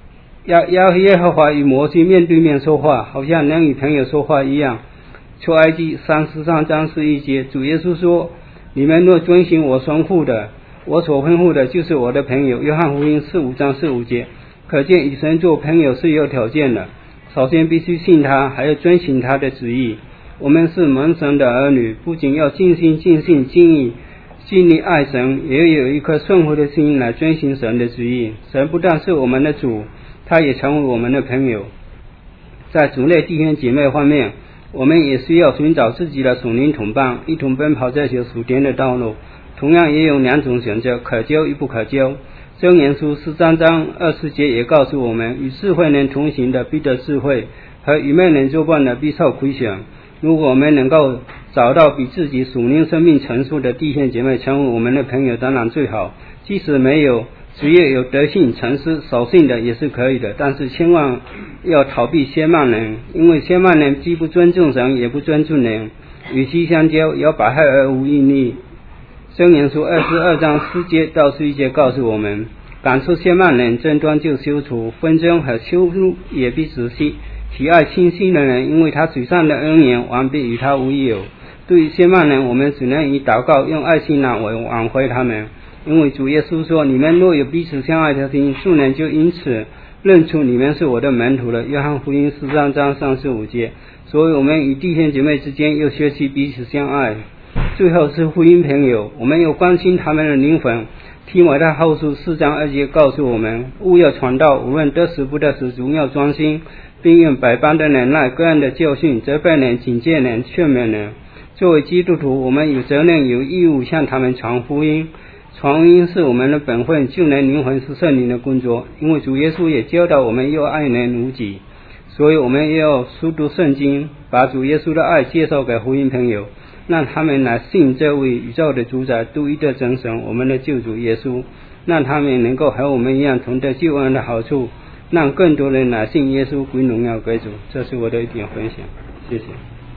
亚亚耶和华与摩西面对面说话，好像能与朋友说话一样。出埃及三十三章十一节，主耶稣说：你们若遵行我吩咐的，我所吩咐的就是我的朋友。约翰福音十五章十五节，可见与神做朋友是有条件的，首先必须信他，还要遵行他的旨意。我们是蒙神的儿女，不仅要尽心尽性尽意尽力爱神，也要有一颗顺服的心来遵行神的旨意。神不但是我们的主，他也成为我们的朋友。在主内弟兄姐妹方面，我们也需要寻找自己的属灵同伴，一同奔跑这条属天的道路。同样也有两种选择，可交与不可交。箴言书十三章二十节也告诉我们，与智慧人同行的必得智慧，和愚昧人作伴的必受亏损。如果我们能够找到比自己属灵生命成熟的弟兄姐妹成为我们的朋友，当然最好。即使没有，只要有德性、诚实、守信的也是可以的，但是千万要逃避先慢人，因为先慢人既不尊重神，也不尊重人。与其相交，要百害而无一利。箴言书二十二章四节到十一节告诉我们，赶出先慢人，争端就消除，纷争和羞辱也必止息。喜爱清心的人，因为他嘴上的恩言，完必与他无异有。对于先慢人，我们只能以祷告用爱心来挽回他们，因为主耶稣说，你们若有彼此相爱的心，众人就因此认出你们是我的门徒了。约翰福音十三章三十五节。所以我们与弟兄姐妹之间要学习彼此相爱。最后是福音朋友，我们要关心他们的灵魂。提摩太后书四章二节告诉我们，务要传道，无论得时不得时，总要专心，并用百般的忍耐，各样的教训，责备人、警戒人、劝勉人。作为基督徒，我们有责任有义务向他们传福音。传福音是我们的本分，救人灵魂是圣灵的工作。因为主耶稣也教导我们要爱人如己，所以我们要熟读圣经，把主耶稣的爱介绍给福音朋友，让他们来信这位宇宙的主宰，独一的真神，我们的救主耶稣，让他们能够和我们一样同得救恩的好处，让更多人来信耶稣，归荣耀归主。这是我的一点分享，谢谢。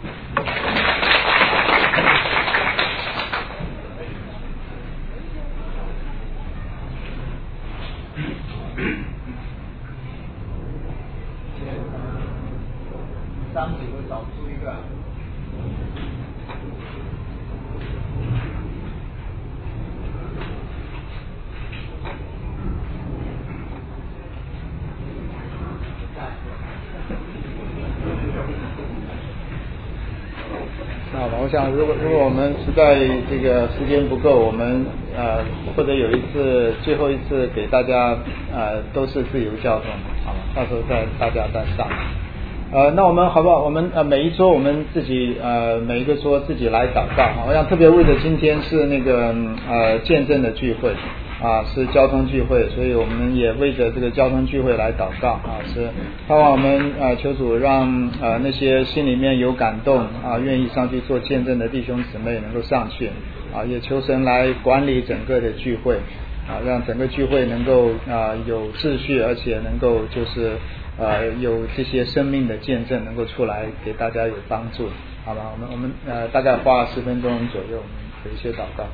三几个找出一个。那我想，如果如果我们实在这个时间不够，我们呃或者有一次最后一次给大家呃都是自由交通，好吧？到时候再大家再上。呃，那我们好不好？我们呃每一桌我们自己呃每一个桌自己来祷告。我想特别为了今天是那个呃见证的聚会啊，是交通聚会，所以我们也为着这个交通聚会来祷告啊，是盼望我们呃求主让呃那些心里面有感动啊，愿意上去做见证的弟兄姊妹能够上去啊，也求神来管理整个的聚会啊，让整个聚会能够啊有秩序，而且能够就是呃有这些生命的见证能够出来给大家有帮助，好吧？我们我们呃大概花十分钟左右，我们有一些祷告。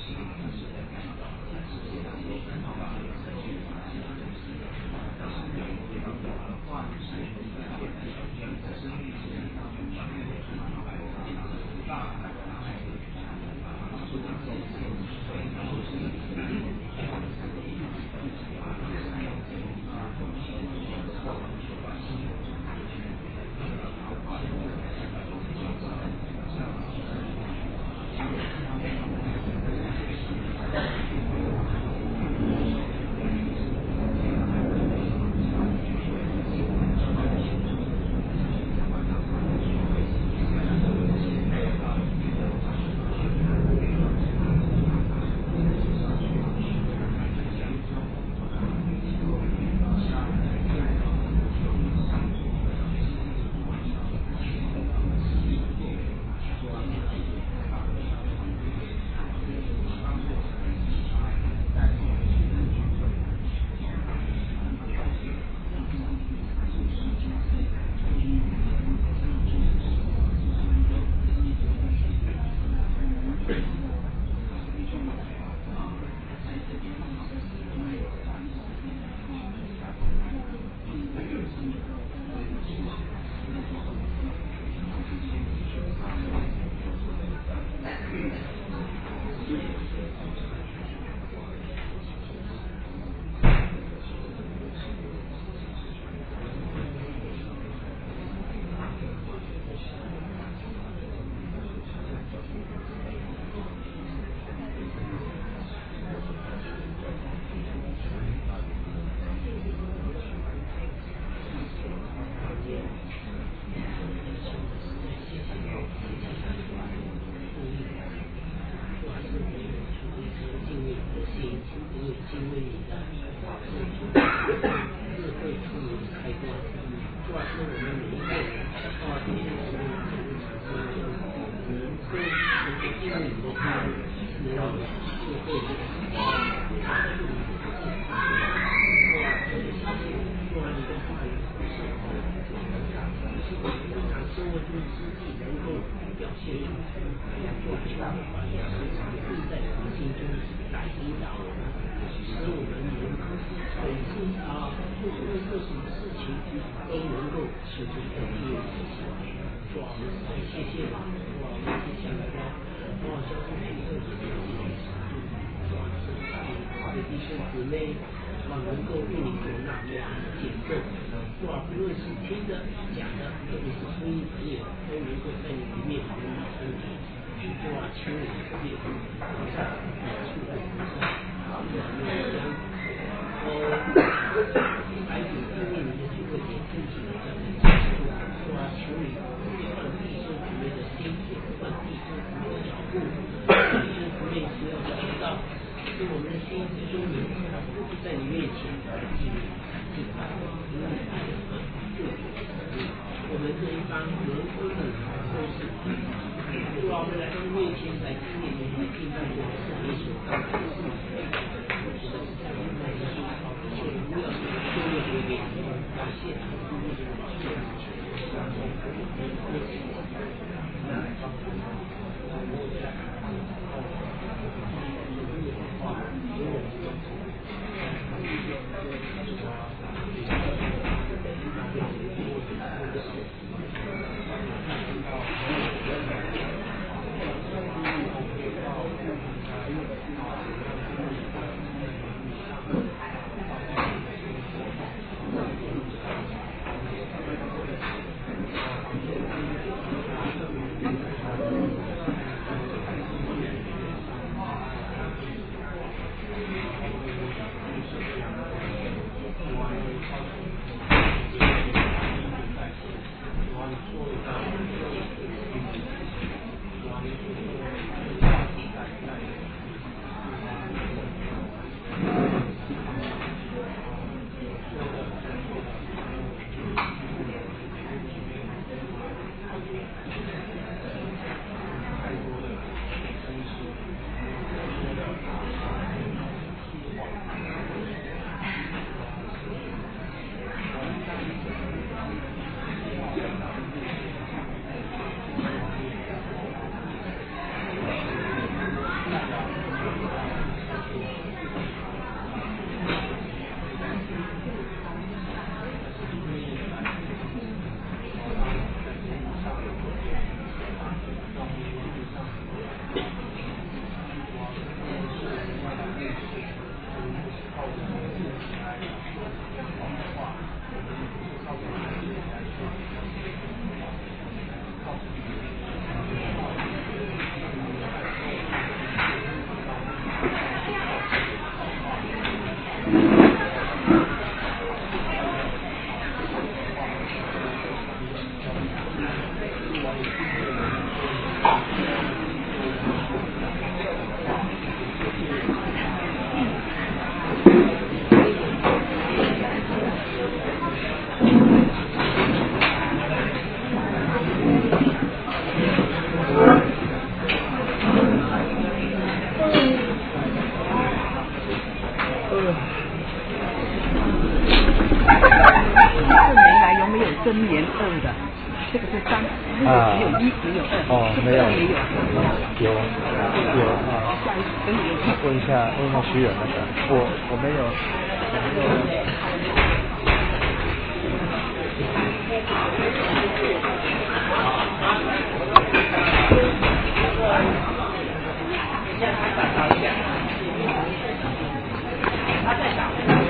Thank you. 真言二的，这个是三，那啊个只有一没有二， 哦是不是没有二也有？ 有有啊， 下一次等你有看。 问一下问一下徐远那个，我我没有我没有。